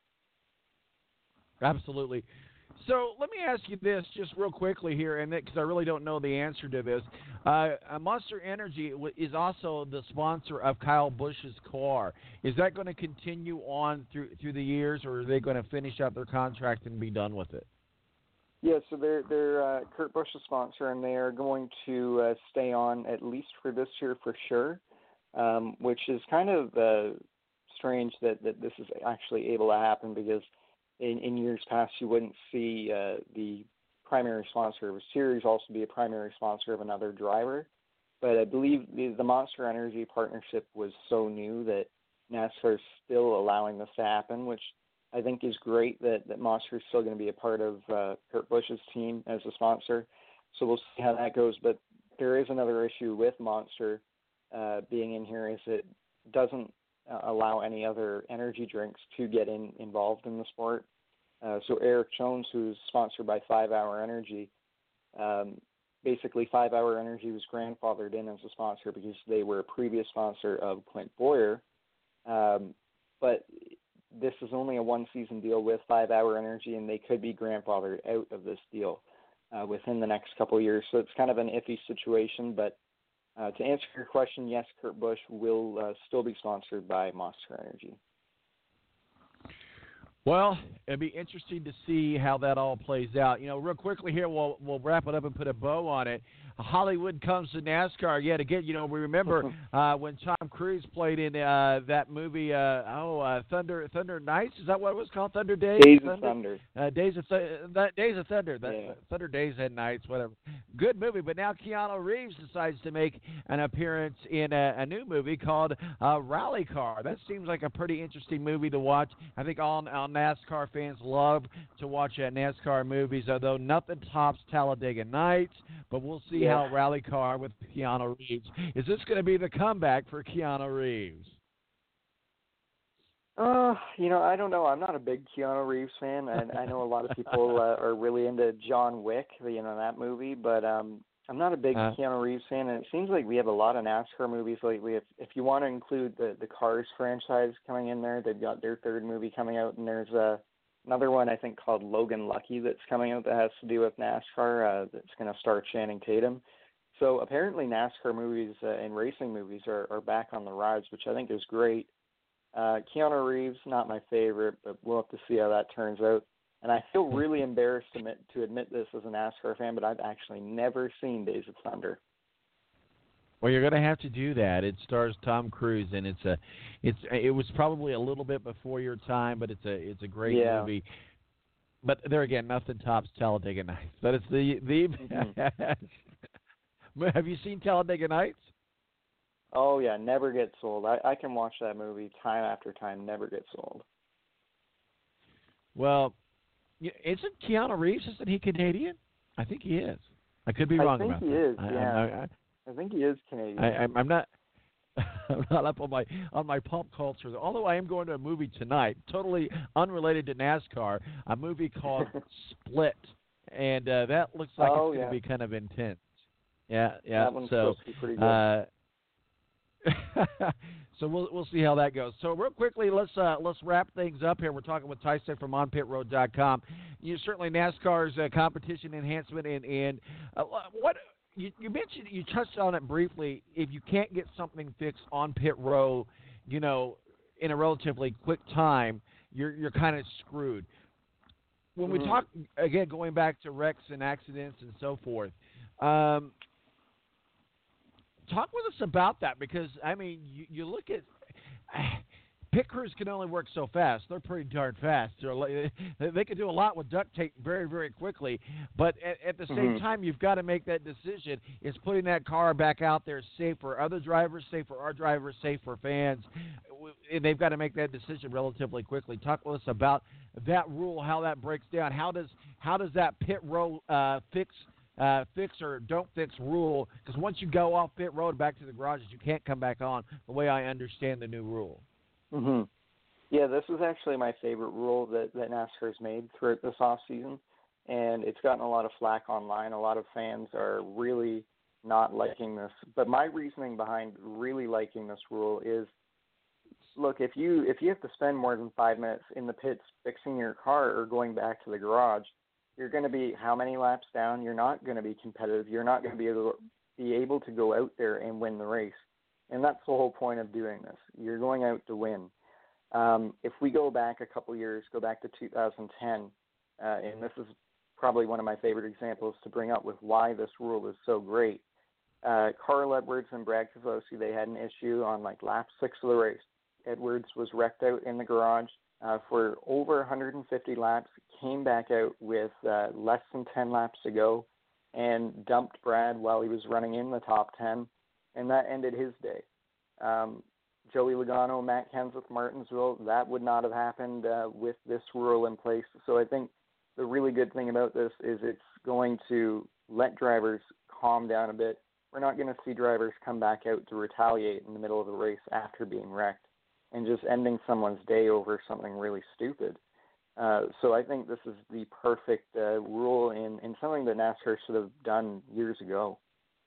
Absolutely. So let me ask you this just real quickly here, and because I really don't know the answer to this. Uh, Monster Energy is also the sponsor of Kyle Busch's car. Is that going to continue on through through the years, or are they going to finish out their contract and be done with it? Yeah, so they're they're uh, Kurt Busch's sponsor, and they are going to uh, stay on at least for this year for sure, um, which is kind of uh, strange that, that this is actually able to happen because In, in years past, you wouldn't see uh, the primary sponsor of a series also be a primary sponsor of another driver. But I believe the, the Monster Energy partnership was so new that NASCAR is still allowing this to happen, which I think is great that, that Monster is still going to be a part of uh, Kurt Busch's team as a sponsor. So we'll see how that goes. But there is another issue with Monster uh, being in here is it doesn't Uh, allow any other energy drinks to get in, involved in the sport. Uh, so Eric Jones, who's sponsored by five hour Energy, um, basically five hour Energy was grandfathered in as a sponsor because they were a previous sponsor of Clint Bowyer. Um, but this is only a one-season deal with five hour Energy, and they could be grandfathered out of this deal uh, within the next couple of years. So it's kind of an iffy situation, but Uh, to answer your question, yes, Kurt Busch will uh, still be sponsored by Monster Energy. Well, it'll be interesting to see how that all plays out. You know, real quickly here, we'll we'll wrap it up and put a bow on it. Hollywood comes to NASCAR yet again. You know, we remember uh, when Tom Cruise played in uh, that movie. Uh, oh, uh, Thunder Thunder Nights. Is that what it was called? Thunder Days. Days Thunder? of Thunder. Uh, Days of Th- that Days of Thunder. That, Yeah. Thunder Days and Nights. Whatever. Good movie. But now Keanu Reeves decides to make an appearance in a, a new movie called uh, Rally Car. That seems like a pretty interesting movie to watch. I think all, all NASCAR fans love to watch uh, NASCAR movies, although nothing tops Talladega Nights. But we'll see Yeah. how Rally Car with Keanu Reeves. Is this going to be the comeback for Keanu Reeves? Uh, you know, I don't know. I'm not a big Keanu Reeves fan, and I know a lot of people uh, are really into John Wick, you know, that movie, but um, I'm not a big Uh. Keanu Reeves fan, and it seems like we have a lot of NASCAR movies lately. If, if you want to include the, the Cars franchise coming in there, they've got their third movie coming out, and there's uh, another one, I think, called Logan Lucky that's coming out that has to do with NASCAR uh, that's going to star Channing Tatum. So apparently NASCAR movies uh, and racing movies are, are back on the rise, which I think is great. Uh, Keanu Reeves, not my favorite, but we'll have to see how that turns out. And I feel really embarrassed to admit, to admit this as a NASCAR fan, but I've actually never seen Days of Thunder. Well, you're going to have to do that. It stars Tom Cruise, and it's a, it's it was probably a little bit before your time, but it's a it's a great yeah. movie. But there again, nothing tops Talladega Nights. But it's the the. Mm-hmm. Have you seen Talladega Nights? Oh yeah, never gets old. I, I can watch that movie time after time, never gets old. Well, isn't Keanu Reeves, isn't he Canadian? I think he is. I could be wrong about that. I think he is. I, yeah, I, I, I think he is Canadian. I, I'm, I'm not. I'm not up on my on my pop culture. Although I am going to a movie tonight, totally unrelated to NASCAR, a movie called Split, and uh, that looks like oh, it's going to yeah. be kind of intense. Yeah, yeah. That one's so, supposed to be pretty good. Uh, so we'll we'll see how that goes. So real quickly, let's uh, let's wrap things up here. We're talking with Tyson from on pit road dot com. You certainly NASCAR's uh, competition enhancement and and uh, what. You, you mentioned, you touched on it briefly. If you can't get something fixed on pit row, you know, in a relatively quick time, you're you're kind of screwed. When mm-hmm. we talk again, going back to wrecks and accidents and so forth, um, talk with us about that because I mean, you, you look at. Uh, Pit crews can only work so fast. They're pretty darn fast. They're, they can do a lot with duct tape very, very quickly. But at, at the same mm-hmm. time, you've got to make that decision. Is putting that car back out there safe for other drivers, safe for our drivers, safe for fans? And they've got to make that decision relatively quickly. Talk with us about that rule, how that breaks down. How does how does that pit row uh, fix uh, fix or don't fix rule? Because once you go off pit road back to the garages, you can't come back on. The way I understand the new rule. hmm Yeah, this is actually my favorite rule that, that NASCAR's made throughout this off season, and it's gotten a lot of flack online. A lot of fans are really not liking this. But my reasoning behind really liking this rule is, look, if you if you have to spend more than five minutes in the pits fixing your car or going back to the garage, you're going to be how many laps down? You're not going to be competitive. You're not going to be able to, be able to go out there and win the race. And that's the whole point of doing this. You're going out to win. Um, if we go back a couple years, go back to two thousand ten, uh, and this is probably one of my favorite examples to bring up with why this rule is so great. Uh, Carl Edwards and Brad Keselowski, they had an issue on like lap six of the race. Edwards was wrecked out in the garage uh, for over one hundred fifty laps, came back out with uh, less than ten laps to go, and dumped Brad while he was running in the top ten. And that ended his day. Um, Joey Logano, Matt Kenseth, Martinsville, that would not have happened uh, with this rule in place. So I think the really good thing about this is it's going to let drivers calm down a bit. We're not going to see drivers come back out to retaliate in the middle of the race after being wrecked and just ending someone's day over something really stupid. Uh, so I think this is the perfect uh, rule and, and something that NASCAR should have done years ago.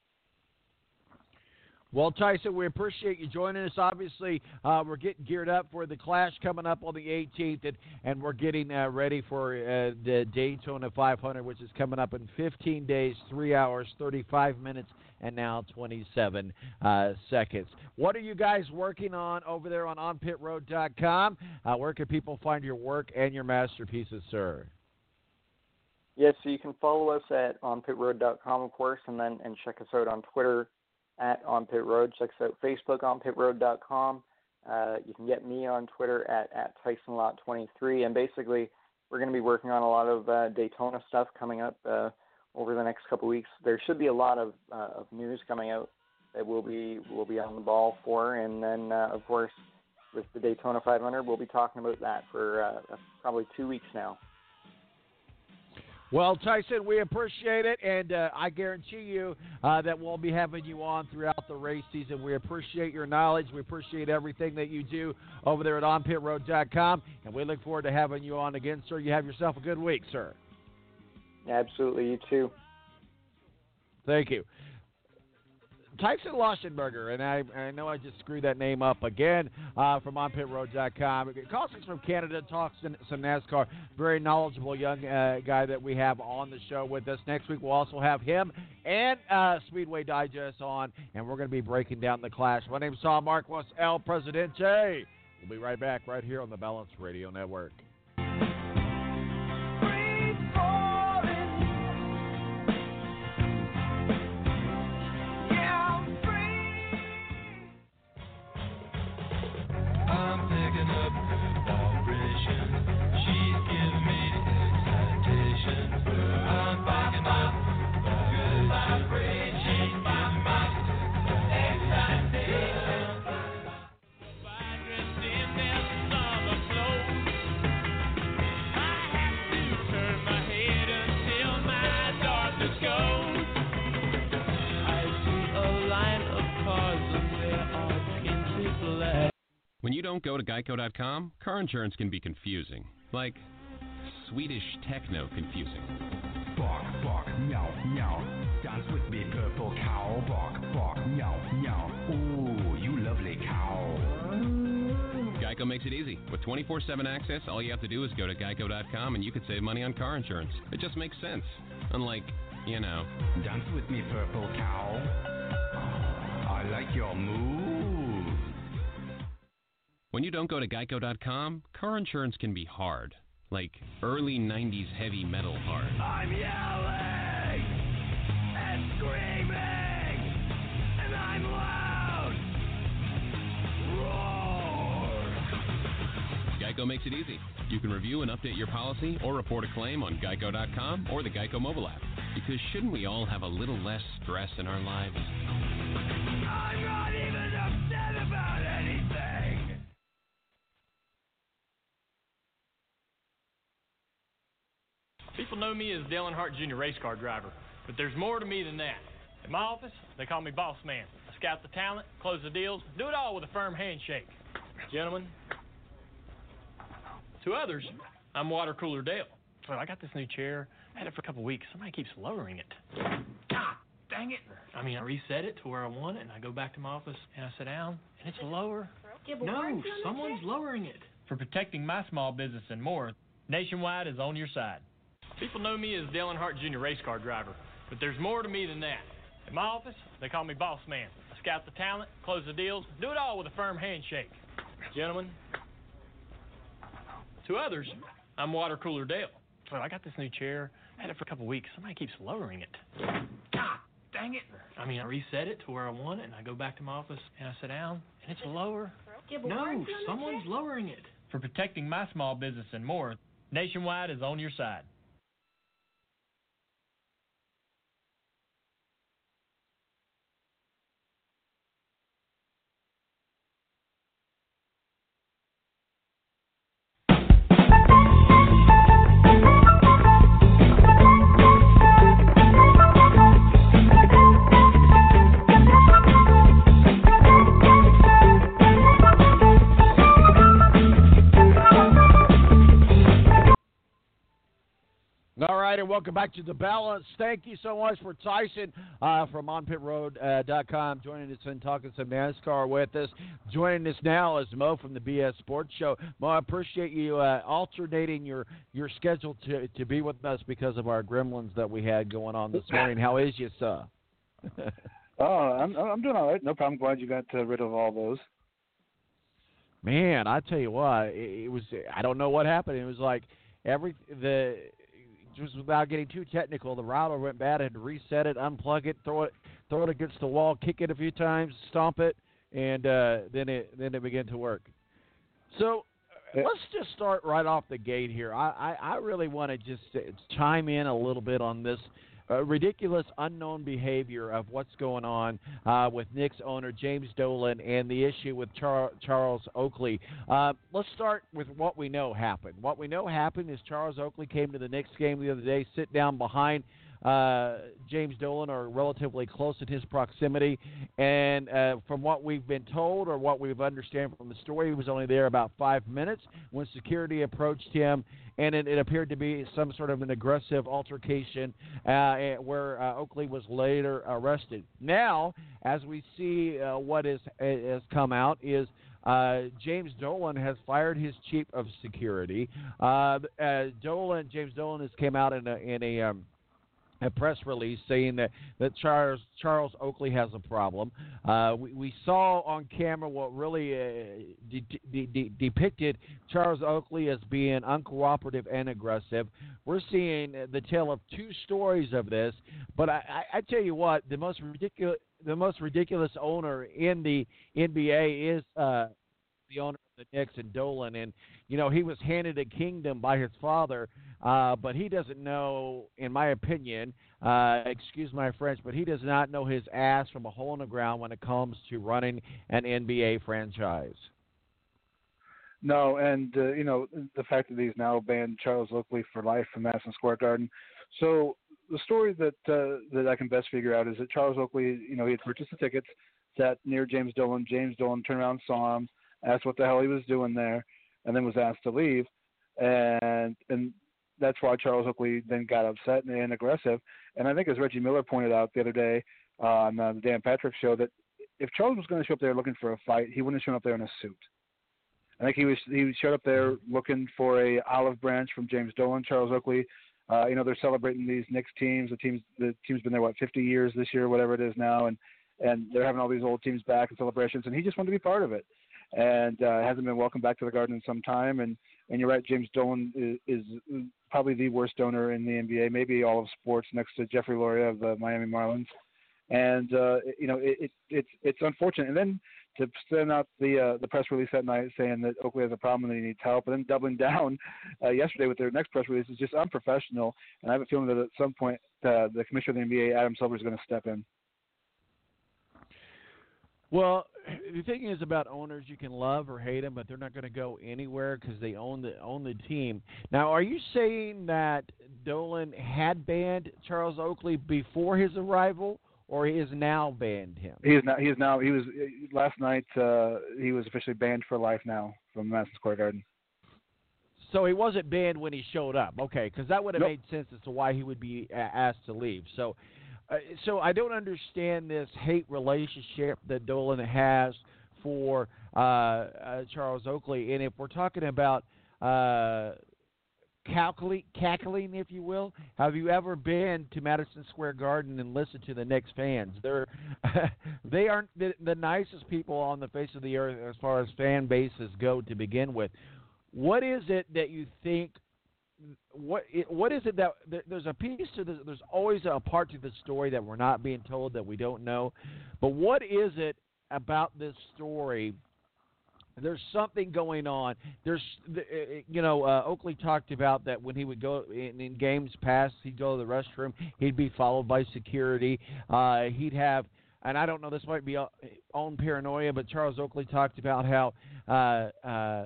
Well, Tyson, we appreciate you joining us. Obviously, uh, we're getting geared up for the Clash coming up on the eighteenth, and, and we're getting uh, ready for uh, the Daytona five hundred, which is coming up in fifteen days, three hours, thirty-five minutes, and now twenty-seven uh, seconds. What are you guys working on over there on on pit road dot com? Uh, where can people find your work and your masterpieces, sir? Yes, so you can follow us at on pit road dot com, of course, and then and check us out on Twitter at onpitroad. Check us out Facebook, on pit road dot com. Uh, you can get me on Twitter at, at Tyson Lot twenty-three. And basically, we're going to be working on a lot of uh, Daytona stuff coming up uh, over the next couple of weeks. There should be a lot of, uh, of news coming out that we'll be, we'll be on the ball for. And then, uh, of course, with the Daytona five hundred, we'll be talking about that for uh, probably two weeks now. Well, Tyson, we appreciate it, and uh, I guarantee you uh, that we'll be having you on throughout the race season. We appreciate your knowledge. We appreciate everything that you do over there at on pit road dot com, and we look forward to having you on again, sir. You have yourself a good week, sir. Absolutely, you too. Thank you. Tyson Loschenberger, and I, I know I just screwed that name up again, uh, from on pit road dot com. Calls us from Canada, talks some NASCAR. Very knowledgeable young uh, guy that we have on the show with us. Next week we'll also have him and uh, Speedway Digest on, and we're going to be breaking down the Clash. My name is Tom Marquez, El Presidente. We'll be right back right here on the Balance Radio Network. Yeah, I'm free. When you don't go to geico dot com, car insurance can be confusing. Like Swedish techno confusing. Bark, bark, meow, meow. Dance with me, purple cow. Bark, bark, meow, meow. Ooh, you lovely cow. Geico makes it easy. With twenty-four seven access, all you have to do is go to geico dot com and you can save money on car insurance. It just makes sense. Unlike, you know. Dance with me, purple cow. I like your moves. When you don't go to geico dot com, car insurance can be hard. Like early nineties heavy metal hard. I'm yelling and screaming, and I'm loud. Roar. Geico makes it easy. You can review and update your policy or report a claim on geico dot com or the Geico mobile app. Because shouldn't we all have a little less stress in our lives? I'm not even upset about anything. People know me as Dale Earnhardt Junior race car driver, but there's more to me than that. In my office, they call me Boss Man. I scout the talent, close the deals, do it all with a firm handshake. Gentlemen, to others, I'm Water Cooler Dale. So I got this new chair. I had it for a couple weeks. Somebody keeps lowering it. God dang it. I mean, I reset it to where I want it, and I go back to my office, and I sit down, and it's lower. No, someone's lowering it. For protecting my small business and more, Nationwide is on your side. People know me as Dale Earnhardt Junior race car driver, but there's more to me than that. In my office, they call me Boss Man. I scout the talent, close the deals, do it all with a firm handshake. Gentlemen, to others, I'm Water Cooler Dale. So I got this new chair. I had it for a couple weeks. Somebody keeps lowering it. God dang it. I mean, I reset it to where I want it, and I go back to my office, and I sit down, and it's lower. No, someone's lowering it. For protecting my small business and more, Nationwide is on your side. All right, and welcome back to The Balance. Thank you so much for Tyson uh, from on pit road dot com joining us and talking some NASCAR with us. Joining us now is Mo from the B S Sports Show. Mo, I appreciate you uh, alternating your, your schedule to, to be with us because of our gremlins that we had going on this morning. How is you, sir? oh, I'm I'm doing all right. No problem. Glad you got uh, rid of all those. Man, I tell you what, it, it was. I don't know what happened. It was like every the. Just without getting too technical, the router went bad. I had to reset it, unplug it, throw it, throw it against the wall, kick it a few times, stomp it, and uh, then it then it began to work. So yeah. Let's just start right off the gate here. I, I, I really want to just chime in a little bit on this uh, ridiculous, unknown behavior of what's going on uh, with Knicks owner James Dolan and the issue with Char- Charles Oakley. Uh, let's start with what we know happened. What we know happened is Charles Oakley came to the Knicks game the other day, sit down behind uh, James Dolan, or relatively close in his proximity, and uh, from what we've been told or what we've understand from the story, he was only there about five minutes when security approached him, and it, it appeared to be some sort of an aggressive altercation uh, where uh, Oakley was later arrested. Now, as we see uh, what is, has come out is Uh, James Dolan has fired his chief of security. Uh, uh, Dolan, James Dolan has came out in a, in a, um, a press release saying that, that Charles, Charles Oakley has a problem. Uh, we, we saw on camera what really uh, de- de- de- depicted Charles Oakley as being uncooperative and aggressive. We're seeing the tale of two stories of this, but I, I, I tell you what, the most ridiculous the most ridiculous owner in the N B A is uh, the owner of the Knicks and Dolan. And, you know, he was handed a kingdom by his father, uh, but he doesn't know, in my opinion, uh, excuse my French, but he does not know his ass from a hole in the ground when it comes to running an N B A franchise. No, and, uh, you know, the fact that he's now banned Charles Oakley for life from Madison Square Garden. So the story that uh, that I can best figure out is that Charles Oakley, you know, he had purchased the tickets, sat near James Dolan. James Dolan turned around and saw him, asked what the hell he was doing there, and then was asked to leave. And and that's why Charles Oakley then got upset and, and aggressive. And I think, as Reggie Miller pointed out the other day uh, on uh, the Dan Patrick show, that if Charles was going to show up there looking for a fight, he wouldn't have shown up there in a suit. I think he was he showed up there looking for a olive branch from James Dolan. Charles Oakley, uh, you know, they're celebrating these Knicks teams. The teams the team's been there what fifty years this year, whatever it is now, and and they're having all these old teams back and celebrations, and he just wanted to be part of it. And uh, hasn't been welcomed back to the Garden in some time. And, and you're right, James Dolan is, is probably the worst donor in the N B A, maybe all of sports, next to Jeffrey Loria of the Miami Marlins. And uh, you know, it, it, it's it's unfortunate. And then to send out the uh, the press release that night saying that Oakley has a problem and he needs help, and then doubling down uh, yesterday with their next press release is just unprofessional. And I have a feeling that at some point uh, the commissioner of the N B A, Adam Silver, is going to step in. Well, the thing is about owners, you can love or hate them, but they're not going to go anywhere because they own the own the team. Now, are you saying that Dolan had banned Charles Oakley before his arrival, or he has now banned him? He is now. He is now. He was last night. Uh, he was officially banned for life now from Madison Square Garden. So he wasn't banned when he showed up, okay? Because that would have nope. made sense as to why he would be asked to leave. So. Uh, so I don't understand this hate relationship that Dolan has for uh, uh, Charles Oakley. And if we're talking about uh, calcul- cackling, if you will, have you ever been to Madison Square Garden and listened to the Knicks fans? They're they aren't the, the nicest people on the face of the earth as far as fan bases go to begin with. What is it that you think? What what is it that there's a piece to this? There's always a part to the story that we're not being told that we don't know. But what is it about this story? There's something going on. There's you know uh, Oakley talked about that when he would go in, in games past, he'd go to the restroom, he'd be followed by security. Uh, he'd have, and I don't know, this might be own paranoia, but Charles Oakley talked about how. Uh, uh,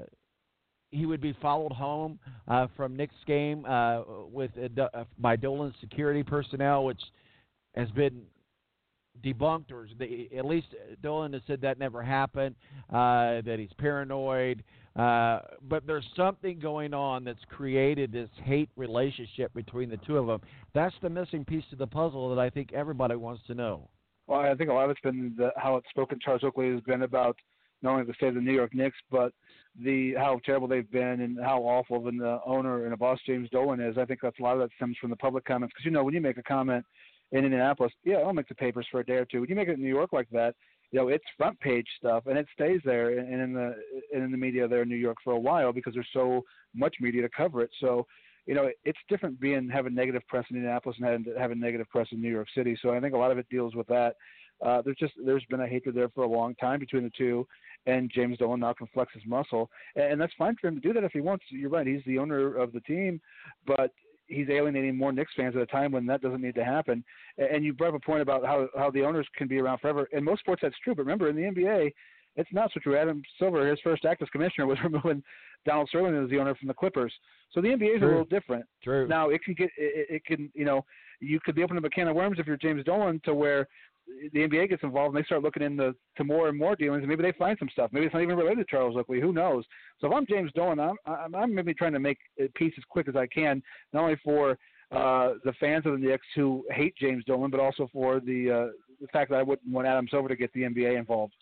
He would be followed home uh, from Knicks game uh, with uh, by Dolan's security personnel, which has been debunked, or they, at least Dolan has said that never happened, uh, that he's paranoid. Uh, but there's something going on that's created this hate relationship between the two of them. That's the missing piece to the puzzle that I think everybody wants to know. Well, I think a lot of it's been the, how it's spoken. Charles Oakley has been about not only the state of the New York Knicks, but the how terrible they've been and how awful of an uh, owner and a boss James Dolan is. I think that's a lot of that stems from the public comments. Because, you know, when you make a comment in Indianapolis, yeah, it'll make the papers for a day or two. When you make it in New York like that, you know, it's front page stuff, and it stays there and in the and in the media there in New York for a while because there's so much media to cover it. So, you know, it's different being having negative press in Indianapolis and having, having negative press in New York City. So I think a lot of it deals with that. Uh, there's just there's been a hatred there for a long time between the two, and James Dolan now can flex his muscle, and, and that's fine for him to do that if he wants. You're right, he's the owner of the team, but he's alienating more Knicks fans at a time when that doesn't need to happen. And you brought up a point about how how the owners can be around forever. In most sports, that's true, but remember in the N B A, it's not so true. Adam Silver, his first act as commissioner was removing Donald Sterling as the owner from the Clippers. So the N B A is a little different. True. Now it can get it, it can you know you could be opening up a can of worms if you're James Dolan to where the N B A gets involved and they start looking into to more and more dealings, and maybe they find some stuff. Maybe it's not even related to Charles Oakley. Who knows? So if I'm James Dolan, I'm I'm, I'm maybe trying to make peace as quick as I can, not only for uh, the fans of the Knicks who hate James Dolan, but also for the uh, the fact that I wouldn't want Adam Silver to get the N B A involved.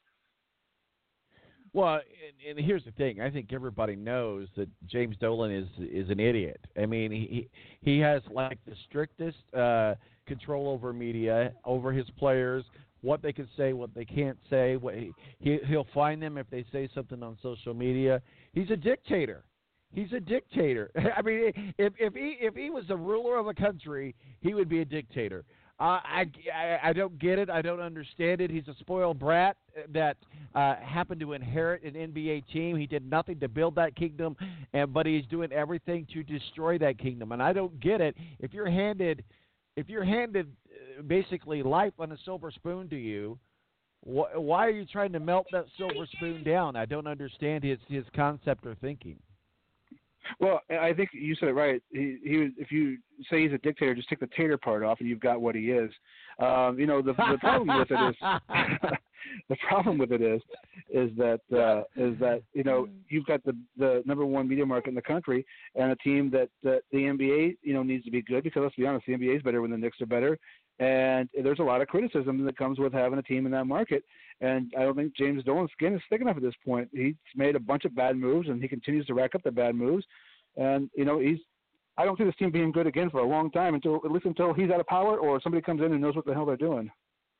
Well, and, and here's the thing. I think everybody knows that James Dolan is is an idiot. I mean, he he has like the strictest uh, control over media, over his players, what they can say, what they can't say. What he he'll find them if they say something on social media. He's a dictator. He's a dictator. I mean, if if he if he was the ruler of a country, he would be a dictator. Uh, I, I, I don't get it. I don't understand it. He's a spoiled brat that uh, happened to inherit an N B A team. He did nothing to build that kingdom, and but he's doing everything to destroy that kingdom. And I don't get it. If you're handed, if you're handed uh, basically life on a silver spoon to you, wh- why are you trying to melt that silver spoon down? I don't understand his his concept or thinking. Well, I think you said it right. He, he, if you say he's a dictator, just take the tater part off, and you've got what he is. Um, you know, the, the problem with it is, the problem with it is, is that uh, is that you know you've got the the number one media market in the country and a team that, that the N B A you know needs to be good because let's be honest, the N B A is better when the Knicks are better, and there's a lot of criticism that comes with having a team in that market. And I don't think James Dolan's skin is thick enough at this point. He's made a bunch of bad moves, and he continues to rack up the bad moves. And you know he's. I don't see this team being good again for a long time until at least until he's out of power or somebody comes in and knows what the hell they're doing.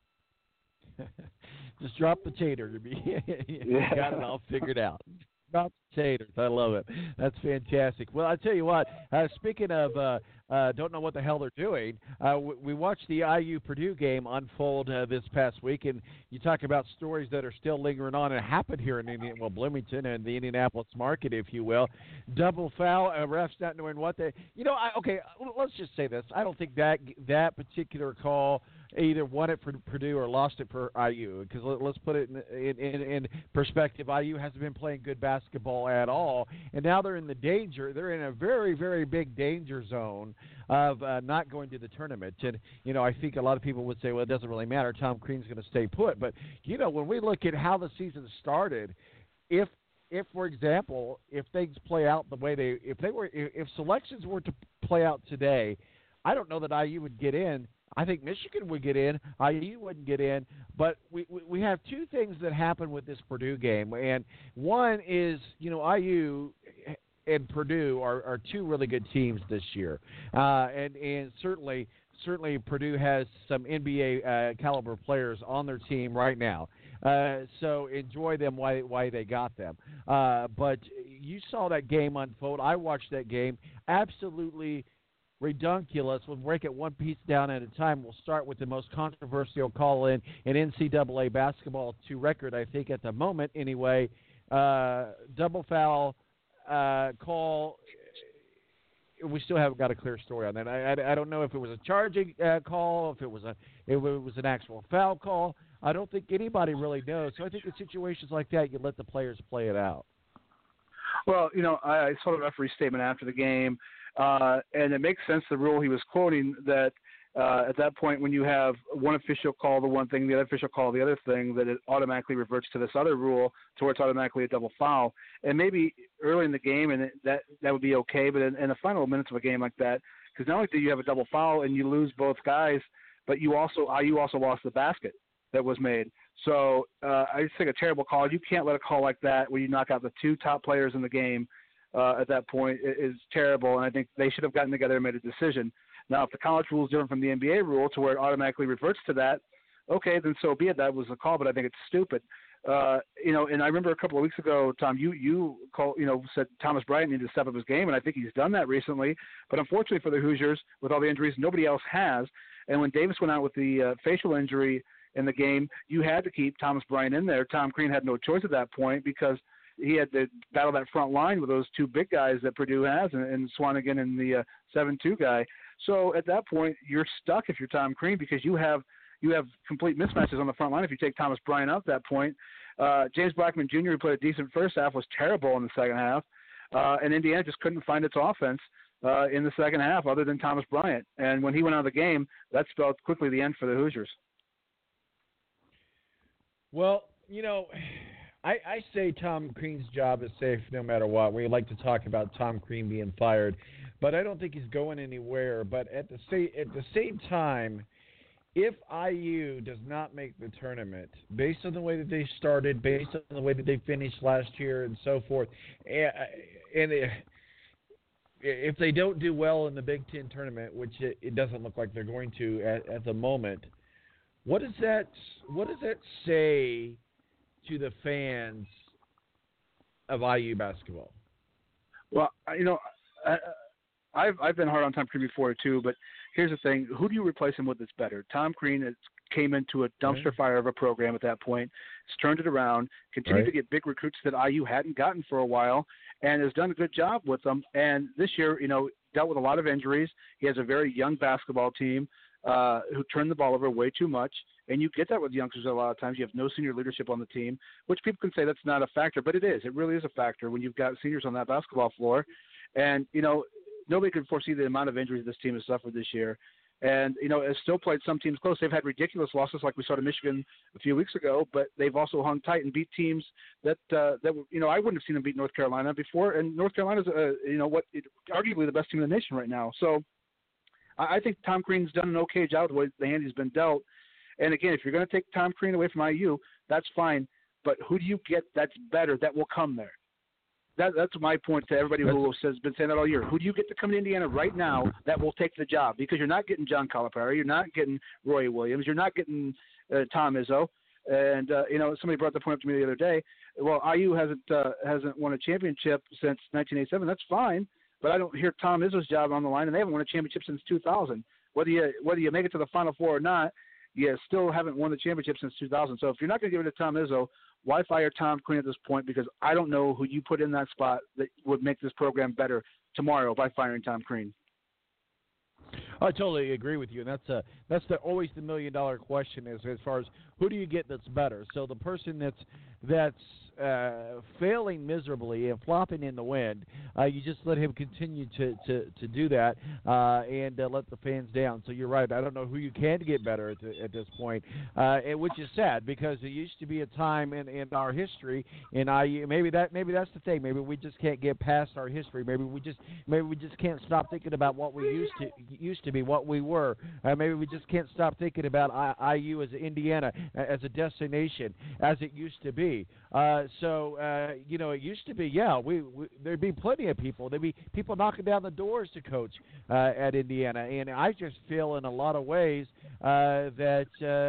Just drop the tater. you yeah. got it all figured out. Drop the taters. I love it. That's fantastic. Well, I tell you what. Uh, speaking of, uh, uh, don't know what the hell they're doing. Uh, we, we watched the I U Purdue game unfold uh, this past week, and you talk about stories that are still lingering on and happened here in Indian, well, Bloomington and the Indianapolis market, if you will. Double foul. Uh, refs not knowing what they. You know, I, okay. Let's just say this. I don't think that that particular call either won it for Purdue or lost it for I U. Because let, let's put it in, in, in perspective. I U hasn't been playing good basketball at all, and now they're in the danger. They're in a very, very big danger zone of uh, not going to the tournament. And you know, I think a lot of people would say, well, it doesn't really matter. Tom Crean's going to stay put. But you know, when we look at how the season started, if if, for example, if things play out the way they, if they were, if, if selections were to play out today, I don't know that I U would get in. I think Michigan would get in. I U wouldn't get in. But we, we we have two things that happen with this Purdue game. And one is, you know, I U and Purdue are, are two really good teams this year. Uh, and, and certainly certainly Purdue has some N B A uh, caliber players on their team right now. Uh, so enjoy them while, while they got them. Uh, but you saw that game unfold. I watched that game. Absolutely redunculous. We'll break it one piece down at a time. We'll start with the most controversial call in in N C double A basketball to record, I think, at the moment anyway. Uh, double foul uh, call. We still haven't got a clear story on that. I, I, I don't know if it was a charging uh, call, if it was a if it was an actual foul call. I don't think anybody really knows. So I think in situations like that, you let the players play it out. Well, you know, I, I saw the referee's statement after the game. Uh, and it makes sense, the rule he was quoting, that uh, at that point when you have one official call the one thing, the other official call the other thing, that it automatically reverts to this other rule to where it's automatically a double foul. And maybe early in the game, and it, that that would be okay, but in, in the final minutes of a game like that, because not only do you have a double foul and you lose both guys, but you also I U also lost the basket that was made. So uh, I just think a terrible call. You can't let a call like that where you knock out the two top players in the game Uh, at that point is terrible, and I think they should have gotten together and made a decision. Now, if the college rule is different from the N B A rule to where it automatically reverts to that, okay, then so be it. That was the call, but I think it's stupid. Uh, you know, and I remember a couple of weeks ago, Tom, you you call, you know said Thomas Bryant needed to step up his game, and I think he's done that recently. But unfortunately for the Hoosiers, with all the injuries, nobody else has. And when Davis went out with the uh, facial injury in the game, you had to keep Thomas Bryant in there. Tom Crean had no choice at that point because he had to battle that front line with those two big guys that Purdue has, and, and Swanigan and the uh, seven two guy. So at that point, you're stuck if you're Tom Crean because you have you have complete mismatches on the front line if you take Thomas Bryant out at that point. Uh, James Blackman Junior, who played a decent first half, was terrible in the second half, uh, and Indiana just couldn't find its offense uh, in the second half other than Thomas Bryant. And when he went out of the game, that spelled quickly the end for the Hoosiers. Well, you know, I, I say Tom Crean's job is safe no matter what. We like to talk about Tom Crean being fired, but I don't think he's going anywhere. But at the sa- at the same time, if I U does not make the tournament, based on the way that they started, based on the way that they finished last year and so forth, and if they don't do well in the Big Ten tournament, which it, it doesn't look like they're going to at, at the moment, what does that what does that say to the fans of I U basketball? Well, you know, I, I've I've been hard on Tom Crean before too, but here's the thing: who do you replace him with that's better? Tom Crean has came into a dumpster right. fire of a program at that point, has turned it around, continued right. to get big recruits that I U hadn't gotten for a while, and has done a good job with them. And this year, you know, dealt with a lot of injuries. He has a very young basketball team uh, who turn the ball over way too much. And you get that with youngsters a lot of times. You have no senior leadership on the team, which people can say that's not a factor, but it is. It really is a factor when you've got seniors on that basketball floor. And, you know, nobody could foresee the amount of injuries this team has suffered this year. And, you know, has still played some teams close. They've had ridiculous losses like we saw to Michigan a few weeks ago, but they've also hung tight and beat teams that, uh, that you know, I wouldn't have seen them beat North Carolina before. And North Carolina's, uh, you know, what arguably the best team in the nation right now. So I, I think Tom Crean's done an okay job with the hand he's been dealt. And, again, if you're going to take Tom Crean away from I U, that's fine. But who do you get that's better that will come there? That, that's my point to everybody who has been saying that all year. Who do you get to come to Indiana right now that will take the job? Because you're not getting John Calipari, you're not getting Roy Williams, you're not getting uh, Tom Izzo. And uh, you know, somebody brought the point up to me the other day. Well, I U hasn't uh, hasn't won a championship since nineteen eighty-seven. That's fine, but I don't hear Tom Izzo's job on the line, and they haven't won a championship since two thousand. Whether you whether you make it to the Final Four or not, you still haven't won the championship since two thousand. So if you're not going to give it to Tom Izzo, why fire Tom Crean at this point? Because I don't know who you put in that spot that would make this program better tomorrow by firing Tom Crean. I totally agree with you, and that's a that's the always the million dollar question as as far as who do you get that's better. So the person that's that's uh, failing miserably and flopping in the wind, uh, you just let him continue to, to, to do that uh, and uh, let the fans down. So you're right. I don't know who you can get better at, the, at this point, uh, and, which is sad because there used to be a time in, in our history, and I maybe that maybe that's the thing. Maybe we just can't get past our history. Maybe we just maybe we just can't stop thinking about what we used to used to be, what we were. Uh, maybe we just can't stop thinking about I, I U as Indiana as a destination as it used to be. Uh, so uh, you know, it used to be, yeah, we, we there'd be plenty of people. There'd be people knocking down the doors to coach uh, at Indiana, and I just feel in a lot of ways uh, that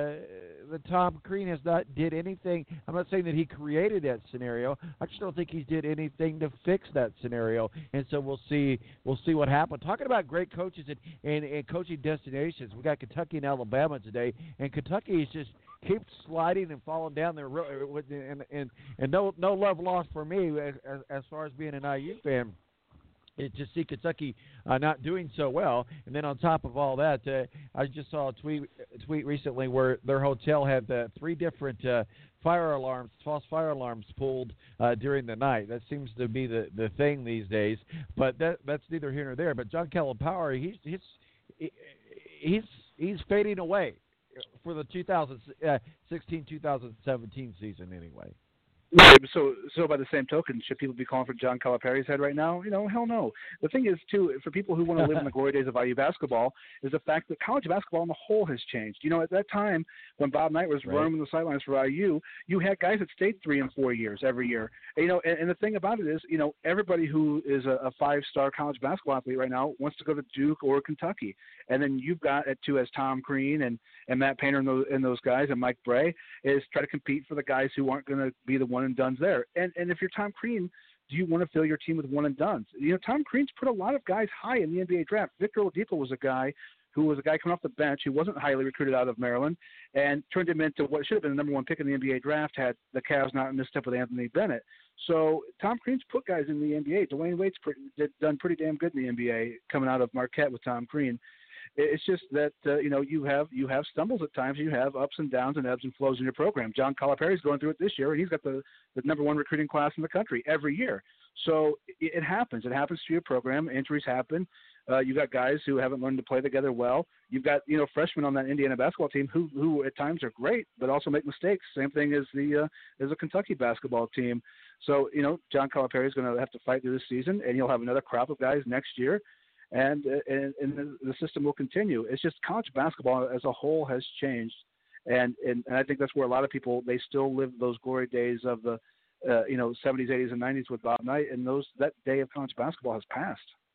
uh, that Tom Crean has not did anything. I'm not saying that he created that scenario. I just don't think he did anything to fix that scenario, and so we'll see we'll see what happens. Talking about great coaches and, and, and coaching destinations, we got Kentucky and Alabama today, and Kentucky is just keeps sliding and falling down there, and and, and no no love lost for me as, as far as being an I U fan. It, to see Kentucky uh, not doing so well, and then on top of all that, uh, I just saw a tweet a tweet recently where their hotel had uh, three different uh, fire alarms, false fire alarms pulled uh, during the night. That seems to be the, the thing these days, but that that's neither here nor there. But John Calipari, he's he's he's he's fading away for the two thousand sixteen two thousand seventeen season anyway. Right, so, so by the same token, should people be calling for John Calipari's head right now? You know, hell no. The thing is, too, for people who want to live in the glory days of I U basketball, is the fact that college basketball on the whole has changed. You know, at that time, when Bob Knight was right. roaming the sidelines for I U, you had guys that stayed three and four years every year. And, you know, and, and the thing about it is, you know, everybody who is a, a five-star college basketball athlete right now wants to go to Duke or Kentucky. And then you've got at two as Tom Crean and, and Matt Painter and those, and those guys and Mike Bray is try to compete for the guys who aren't going to be the one and done's there. And and if you're Tom Crean, do you want to fill your team with one and done's? You know, Tom Crean's put a lot of guys high in the N B A draft. Victor Oladipo was a guy who was a guy coming off the bench who wasn't highly recruited out of Maryland and turned him into what should have been the number one pick in the N B A draft had the Cavs not misstep with Anthony Bennett. So Tom Crean's put guys in the N B A. Dwayne Wade's pretty, did, done pretty damn good in the N B A coming out of Marquette with Tom Crean. It's just that, uh, you know, you have you have stumbles at times. You have ups and downs and ebbs and flows in your program. John Calipari's going through it this year, and he's got the, the number one recruiting class in the country every year. So it, it happens. It happens to your program. Injuries happen. Uh, you've got guys who haven't learned to play together well. You've got, you know, freshmen on that Indiana basketball team who, who at times are great, but also make mistakes. Same thing as the uh, as a Kentucky basketball team. So, you know, John Calipari is going to have to fight through this season, and he'll have another crop of guys next year. And, and and the system will continue. It's just college basketball as a whole has changed, and and, and I think that's where a lot of people, they still live those glory days of the uh, you know seventies, eighties, and nineties with Bob Knight, and those that day of college basketball has passed.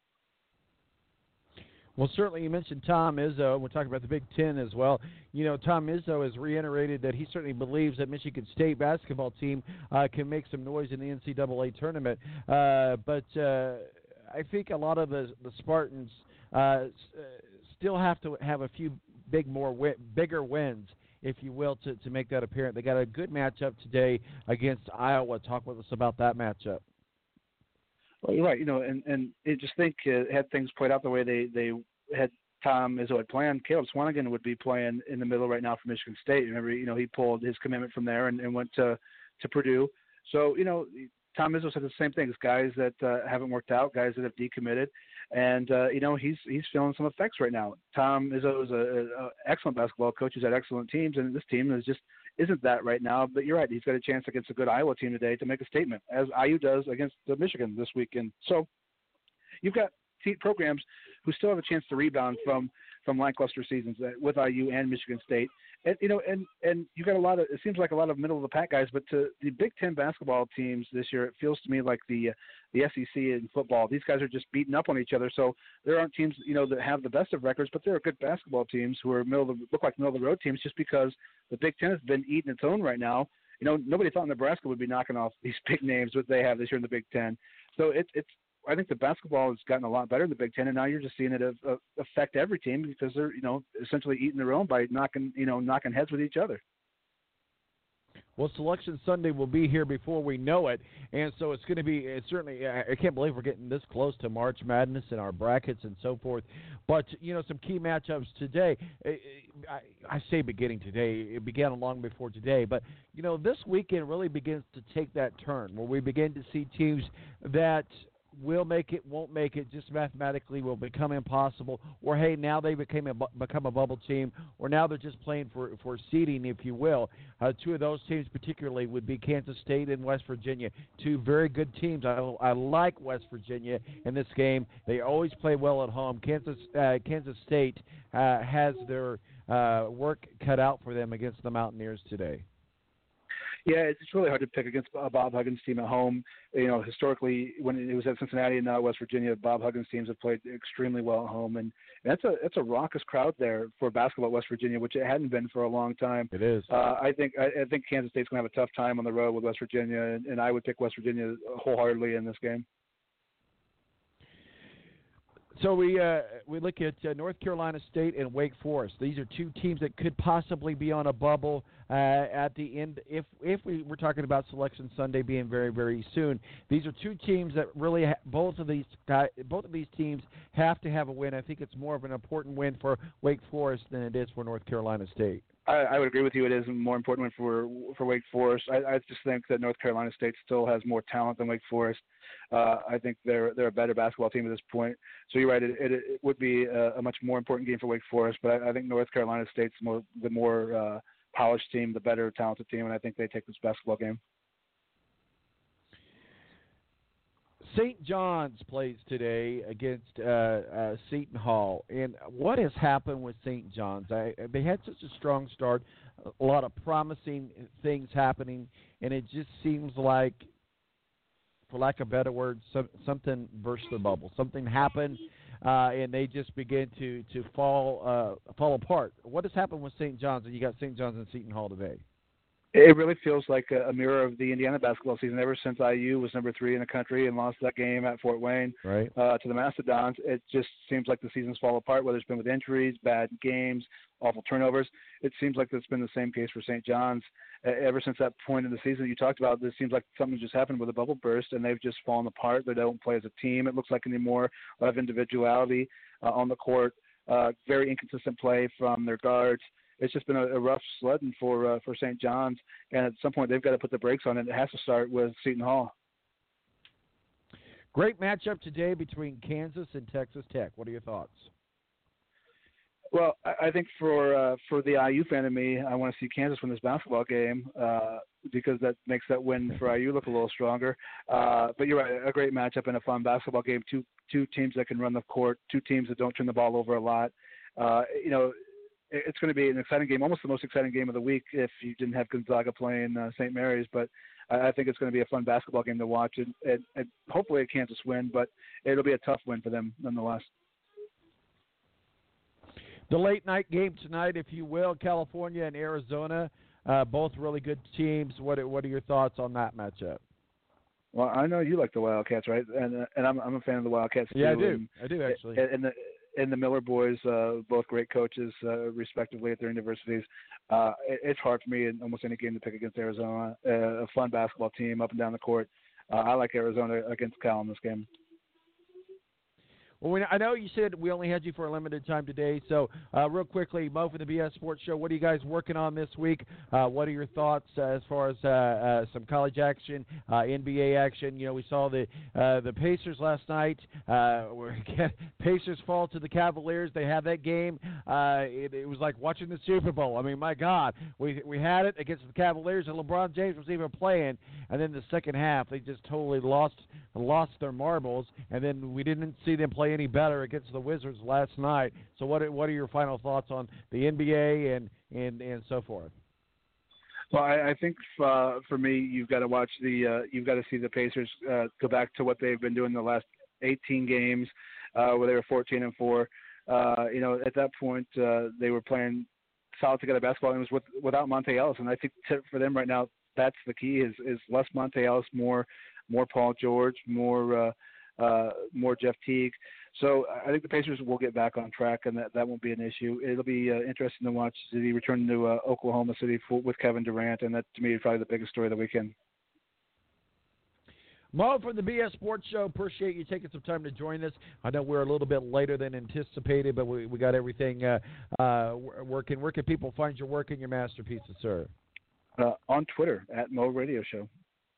Well, certainly you mentioned Tom Izzo. We're talking about the Big Ten as well. You know, Tom Izzo has reiterated that he certainly believes that Michigan State basketball team uh, can make some noise in the N C double A tournament, uh, but. Uh, I think a lot of the, the Spartans uh, still have to have a few big more wi- bigger wins, if you will, to, to make that apparent. They got a good matchup today against Iowa. Talk with us about that matchup. Well, you're right. You know, and and I just think uh, had things played out the way they, they had Tom Izzo had planned, Caleb Swanigan would be playing in the middle right now for Michigan State. Remember, you know, he pulled his commitment from there and, and went to to Purdue. So, you know, Tom Izzo said the same things. Guys that uh, haven't worked out, guys that have decommitted, and uh, you know he's he's feeling some effects right now. Tom Izzo is an excellent basketball coach. He's had excellent teams, and this team is just isn't that right now. But you're right. He's got a chance against a good Iowa team today to make a statement, as I U does against uh, Michigan this weekend. So you've got programs who still have a chance to rebound from from lackluster seasons with I U and Michigan State, and you know, and and you got a lot of. It seems like a lot of middle of the pack guys, but to the Big Ten basketball teams this year, it feels to me like the the S E C in football. These guys are just beating up on each other. So there aren't teams, you know, that have the best of records, but there are good basketball teams who are middle of the, look like middle of the road teams, just because the Big Ten has been eating its own right now. You know, nobody thought Nebraska would be knocking off these big names that they have this year in the Big Ten. So it, it's. I think the basketball has gotten a lot better in the Big Ten, and now you're just seeing it uh, affect every team because they're, you know, essentially eating their own by knocking, you know, knocking heads with each other. Well, Selection Sunday will be here before we know it, and so it's going to be it's certainly. I can't believe we're getting this close to March Madness and our brackets and so forth. But you know, some key matchups today. I, I say beginning today. It began long before today, but you know, this weekend really begins to take that turn where we begin to see teams that will make it, won't make it, just mathematically will become impossible, or hey, now they became a, become a bubble team, or now they're just playing for, for seeding, if you will. Uh, two of those teams particularly would be Kansas State and West Virginia, two very good teams. I, I like West Virginia in this game. They always play well at home. Kansas uh, Kansas State uh, has their uh, work cut out for them against the Mountaineers today. Yeah, it's really hard to pick against Bob Huggins' team at home. You know, historically, when it was at Cincinnati and now West Virginia, Bob Huggins' teams have played extremely well at home, and that's a that's a raucous crowd there for basketball at West Virginia, which it hadn't been for a long time. It is. Uh, I think I, I think Kansas State's going to have a tough time on the road with West Virginia, and, and I would pick West Virginia wholeheartedly in this game. So we uh, we look at uh, North Carolina State and Wake Forest. These are two teams that could possibly be on a bubble uh, at the end. If if we were talking about Selection Sunday being very very soon, these are two teams that really ha- both of these guys, both of these teams have to have a win. I think it's more of an important win for Wake Forest than it is for North Carolina State. I, I would agree with you. It is a more important one for for Wake Forest. I, I just think that North Carolina State still has more talent than Wake Forest. Uh, I think they're they're a better basketball team at this point. So you're right. It, it, it would be a, a much more important game for Wake Forest, but I, I think North Carolina State's more the more uh, polished team, the better talented team, and I think they take this basketball game. Saint John's plays today against uh, uh, Seton Hall. And what has happened with Saint John's? I, they had such a strong start, a lot of promising things happening, and it just seems like, for lack of a better word, some, something burst the bubble. Something happened, uh, and they just began to, to fall uh, fall apart. What has happened with Saint John's? And you got Saint John's and Seton Hall today. It really feels like a, a mirror of the Indiana basketball season. Ever since I U was number three in the country and lost that game at Fort Wayne right. uh, to the Mastodons, it just seems like the seasons fall apart, whether it's been with injuries, bad games, awful turnovers. It seems like it's been the same case for Saint John's. Uh, ever since that point in the season you talked about, it seems like something just happened with a bubble burst, and they've just fallen apart. They don't play as a team, it looks like anymore. A lot of individuality uh, on the court, uh, very inconsistent play from their guards. It's just been a, a rough sledding for uh, for Saint John's, and at some point they've got to put the brakes on it. It has to start with Seton Hall. Great matchup today between Kansas and Texas Tech. What are your thoughts? Well, I, I think for uh, for the I U fan in me, I want to see Kansas win this basketball game uh, because that makes that win for I U look a little stronger. Uh, but you're right, a great matchup and a fun basketball game. Two two teams that can run the court, two teams that don't turn the ball over a lot. Uh, you know. It's going to be an exciting game, almost the most exciting game of the week if you didn't have Gonzaga playing uh, Saint Mary's. But I think it's going to be a fun basketball game to watch, and, and, and hopefully a Kansas win, but it'll be a tough win for them nonetheless. The late night game tonight, if you will, California and Arizona, uh, both really good teams. What are, what are your thoughts on that matchup? Well, I know you like the Wildcats, right? And uh, and I'm I'm a fan of the Wildcats too. Yeah, I do. And, I do actually. And the and the Miller boys, uh, both great coaches, uh, respectively at their universities. Uh, it, it's hard for me in almost any game to pick against Arizona. Uh, a fun basketball team up and down the court. Uh, I like Arizona against Cal in this game. Well, we, I know you said we only had you for a limited time today, so uh, real quickly, Mo from the B S Sports Show, what are you guys working on this week? Uh, what are your thoughts uh, as far as uh, uh, some college action, uh, N B A action? You know, we saw the uh, the Pacers last night. Uh, Pacers fall to the Cavaliers. They have that game. Uh, it, it was like watching the Super Bowl. I mean, my God, we we had it against the Cavaliers, and LeBron James was even playing. And then the second half, they just totally lost lost their marbles. And then we didn't see them play any better against the Wizards last night. So what are, what are your final thoughts on the N B A and and, and so forth? Well, I, I think uh, for me, you've got to watch the uh, you've got to see the Pacers uh, go back to what they've been doing the last eighteen games, uh, where they were fourteen and four. Uh, you know, at that point, uh, they were playing solid together basketball, and it was with, without Monte Ellis. And I think t- for them right now, that's the key: is is less Monte Ellis, more more Paul George, more uh, uh, more Jeff Teague. So I think the Pacers will get back on track, and that, that won't be an issue. It'll be uh, interesting to watch the return to uh, Oklahoma City for, with Kevin Durant, and that, to me, is probably the biggest story of the weekend. Mo from the B S Sports Show, appreciate you taking some time to join us. I know we're a little bit later than anticipated, but we, we got everything uh, uh, working. Where can people find your work and your masterpieces, sir? Uh, on Twitter, at Mo Radio Show.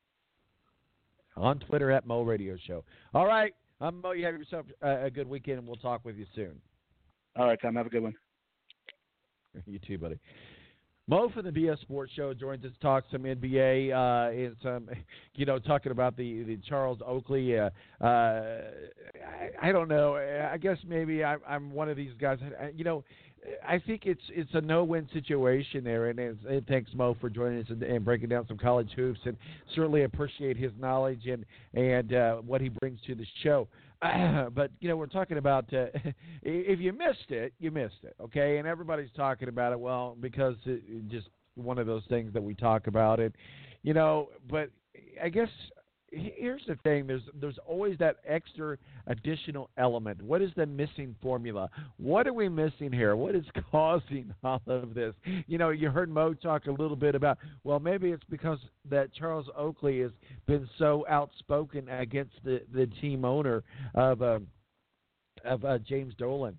On Twitter, at Mo Radio Show. All right. Um, Mo, you have yourself a, a good weekend, and we'll talk with you soon. All right, Tom. Have a good one. You too, buddy. Mo from the B S Sports Show joins us, talks some N B A, uh, and some, you know, talking about the, the Charles Oakley. Uh, uh, I, I don't know. I guess maybe I, I'm one of these guys. You know, I think it's it's a no-win situation there, and, it's, and thanks, Mo, for joining us and, and breaking down some college hoops, and certainly appreciate his knowledge and and uh, what he brings to the show. Uh, but, you know, we're talking about uh, if you missed it, you missed it, okay? And everybody's talking about it, well, because it, it just one of those things that we talk about it, you know, but I guess here's the thing. There's there's always that extra additional element. What is the missing formula? What are we missing here? What is causing all of this? You know, you heard Mo talk a little bit about, well, maybe it's because that Charles Oakley has been so outspoken against the, the team owner of uh, of uh, James Dolan.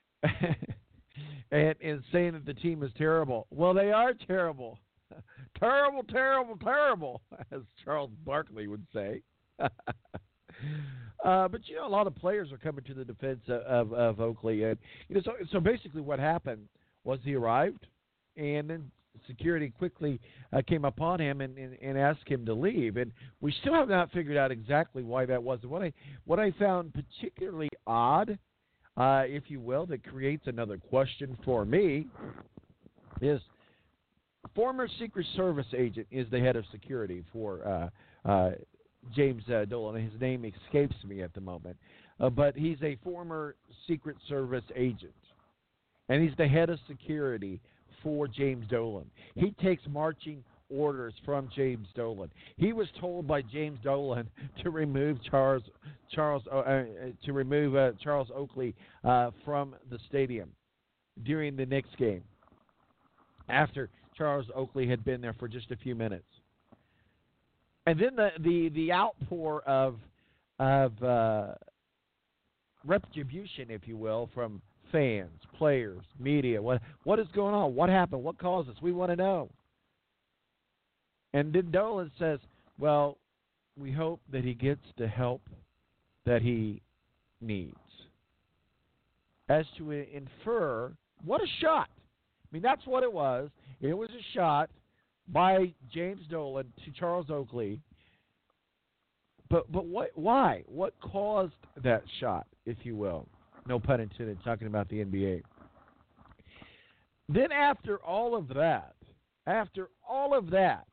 and, and saying that the team is terrible. Well, they are terrible. Terrible, terrible, terrible, as Charles Barkley would say. uh, but, you know, a lot of players are coming to the defense of, of, of Oakley. And, you know, so, so basically what happened was he arrived, and then security quickly uh, came upon him and, and, and asked him to leave. And we still have not figured out exactly why that was. And what I, what I found particularly odd, uh, if you will, that creates another question for me is – former Secret Service agent is the head of security for uh, uh, James uh, Dolan. His name escapes me at the moment. Uh, but he's a former Secret Service agent, and he's the head of security for James Dolan. He takes marching orders from James Dolan. He was told by James Dolan to remove Charles Charles uh, uh, to remove uh, Charles Oakley uh, from the stadium during the Knicks game after Charles Oakley had been there for just a few minutes. And then the, the, the outpour of of uh, retribution, if you will, from fans, players, media. What what is going on? What happened? What caused this? We want to know. And then Dolan says, well, we hope that he gets the help that he needs. As to infer, what a shot. I mean, that's what it was. It was a shot by James Dolan to Charles Oakley. But but what? Why? What caused that shot, if you will? No pun intended, talking about the N B A. Then after all of that, after all of that,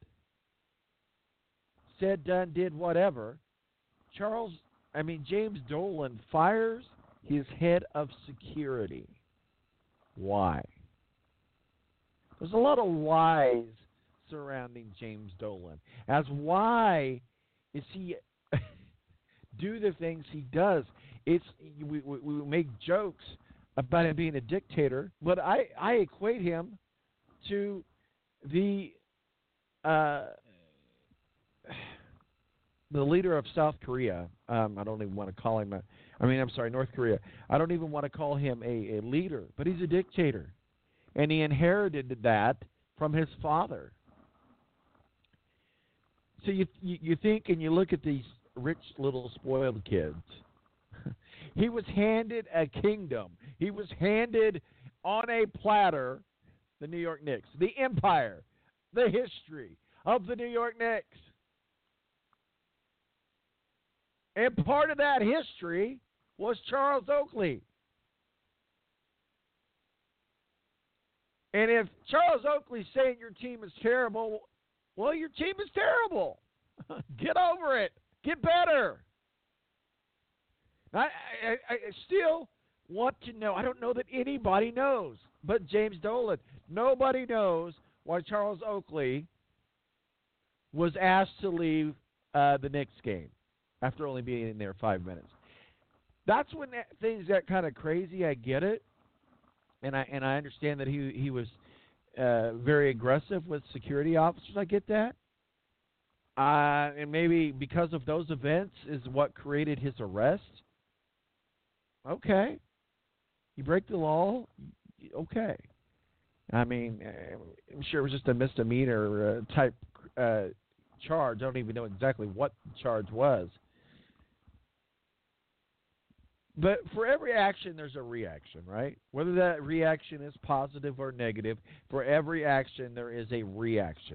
said, done, did, whatever, Charles, I mean, James Dolan fires his head of security. Why? There's a lot of whys surrounding James Dolan. As why is he do the things he does? It's we, we, we make jokes about him being a dictator, but I, I equate him to the uh, the leader of South Korea. Um, I don't even want to call him a, I mean, I'm sorry, North Korea. I don't even want to call him a, a leader, but he's a dictator. And he inherited that from his father. So you, you you think and you look at these rich little spoiled kids. He was handed a kingdom. He was handed on a platter the New York Knicks, the empire, the history of the New York Knicks. And part of that history was Charles Oakley. And if Charles Oakley's saying your team is terrible, well, your team is terrible. Get over it. Get better. I, I, I still want to know. I don't know that anybody knows but James Dolan. Nobody knows why Charles Oakley was asked to leave uh, the Knicks game after only being in there five minutes. That's when that, things got kind of crazy. I get it, and I and I understand that he he was uh, very aggressive with security officers. I get that, uh, and maybe because of those events is what created his arrest. Okay, you break the law. Okay, I mean, I'm sure it was just a misdemeanor uh, type uh, charge. I don't even know exactly what the charge was. But for every action, there's a reaction, right? Whether that reaction is positive or negative, for every action, there is a reaction.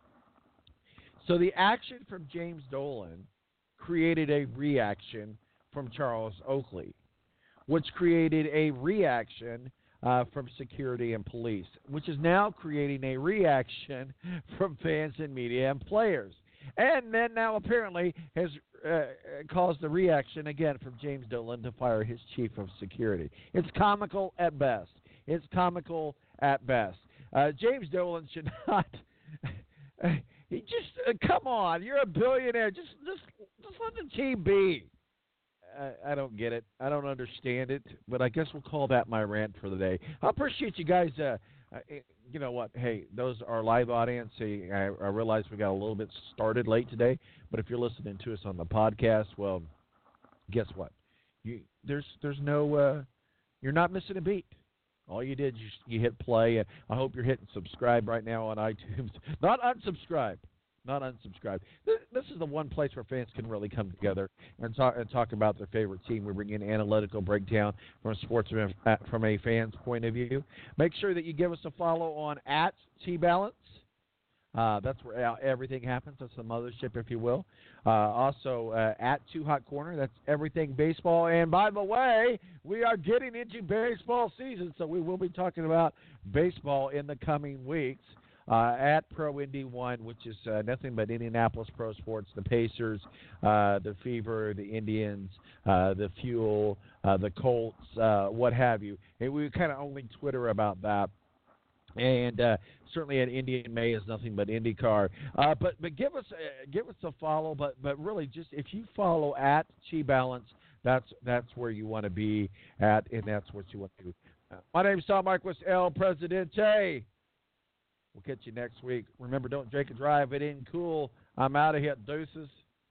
So the action from James Dolan created a reaction from Charles Oakley, which created a reaction uh, from security and police, which is now creating a reaction from fans and media and players. And then now apparently has uh, caused a reaction again from James Dolan to fire his chief of security. It's comical at best. It's comical at best. Uh, James Dolan should not. he just uh, come on. You're a billionaire. Just just just let the team be. I, I don't get it. I don't understand it. But I guess we'll call that my rant for the day. I appreciate you guys. Uh, uh, you know what? Hey, those are live audience. I, I realize we got a little bit started late today, but if you're listening to us on the podcast, well, guess what? You there's there's no uh, you're not missing a beat. All you did you you hit play. I hope you're hitting subscribe right now on iTunes. Not unsubscribe. Not unsubscribe. This, this is the one place where fans can really come together and talk and talk about their favorite team. We bring in analytical breakdown from a sports from a fan's point of view. Make sure that you give us a follow on at T-Balance. Uh, that's where everything happens. That's the mothership, if you will. Uh, also, uh, at Two Hot Corner. That's everything baseball. And by the way, we are getting into baseball season, so we will be talking about baseball in the coming weeks. Uh, at Pro Indy One, which is uh, nothing but Indianapolis Pro Sports, the Pacers, uh, the Fever, the Indians, uh, the Fuel, uh, the Colts, uh, what have you. And we kind of only Twitter about that. And uh, certainly at Indian May is nothing but IndyCar. Uh, but but give us uh, give us a follow. But but really, just if you follow at T-Balance, that's that's where you want to be at, and that's what you want to do. Uh, my name is Tom Marquis, El Presidente. We'll catch you next week. Remember, don't drink and drive. It ain't cool. I'm out of here. Deuces.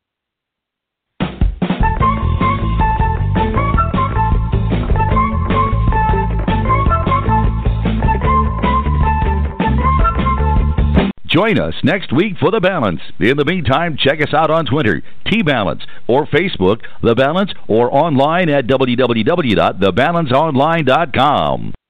Join us next week for The Balance. In the meantime, check us out on Twitter, T-Balance, or Facebook, The Balance, or online at w w w dot the balance online dot com.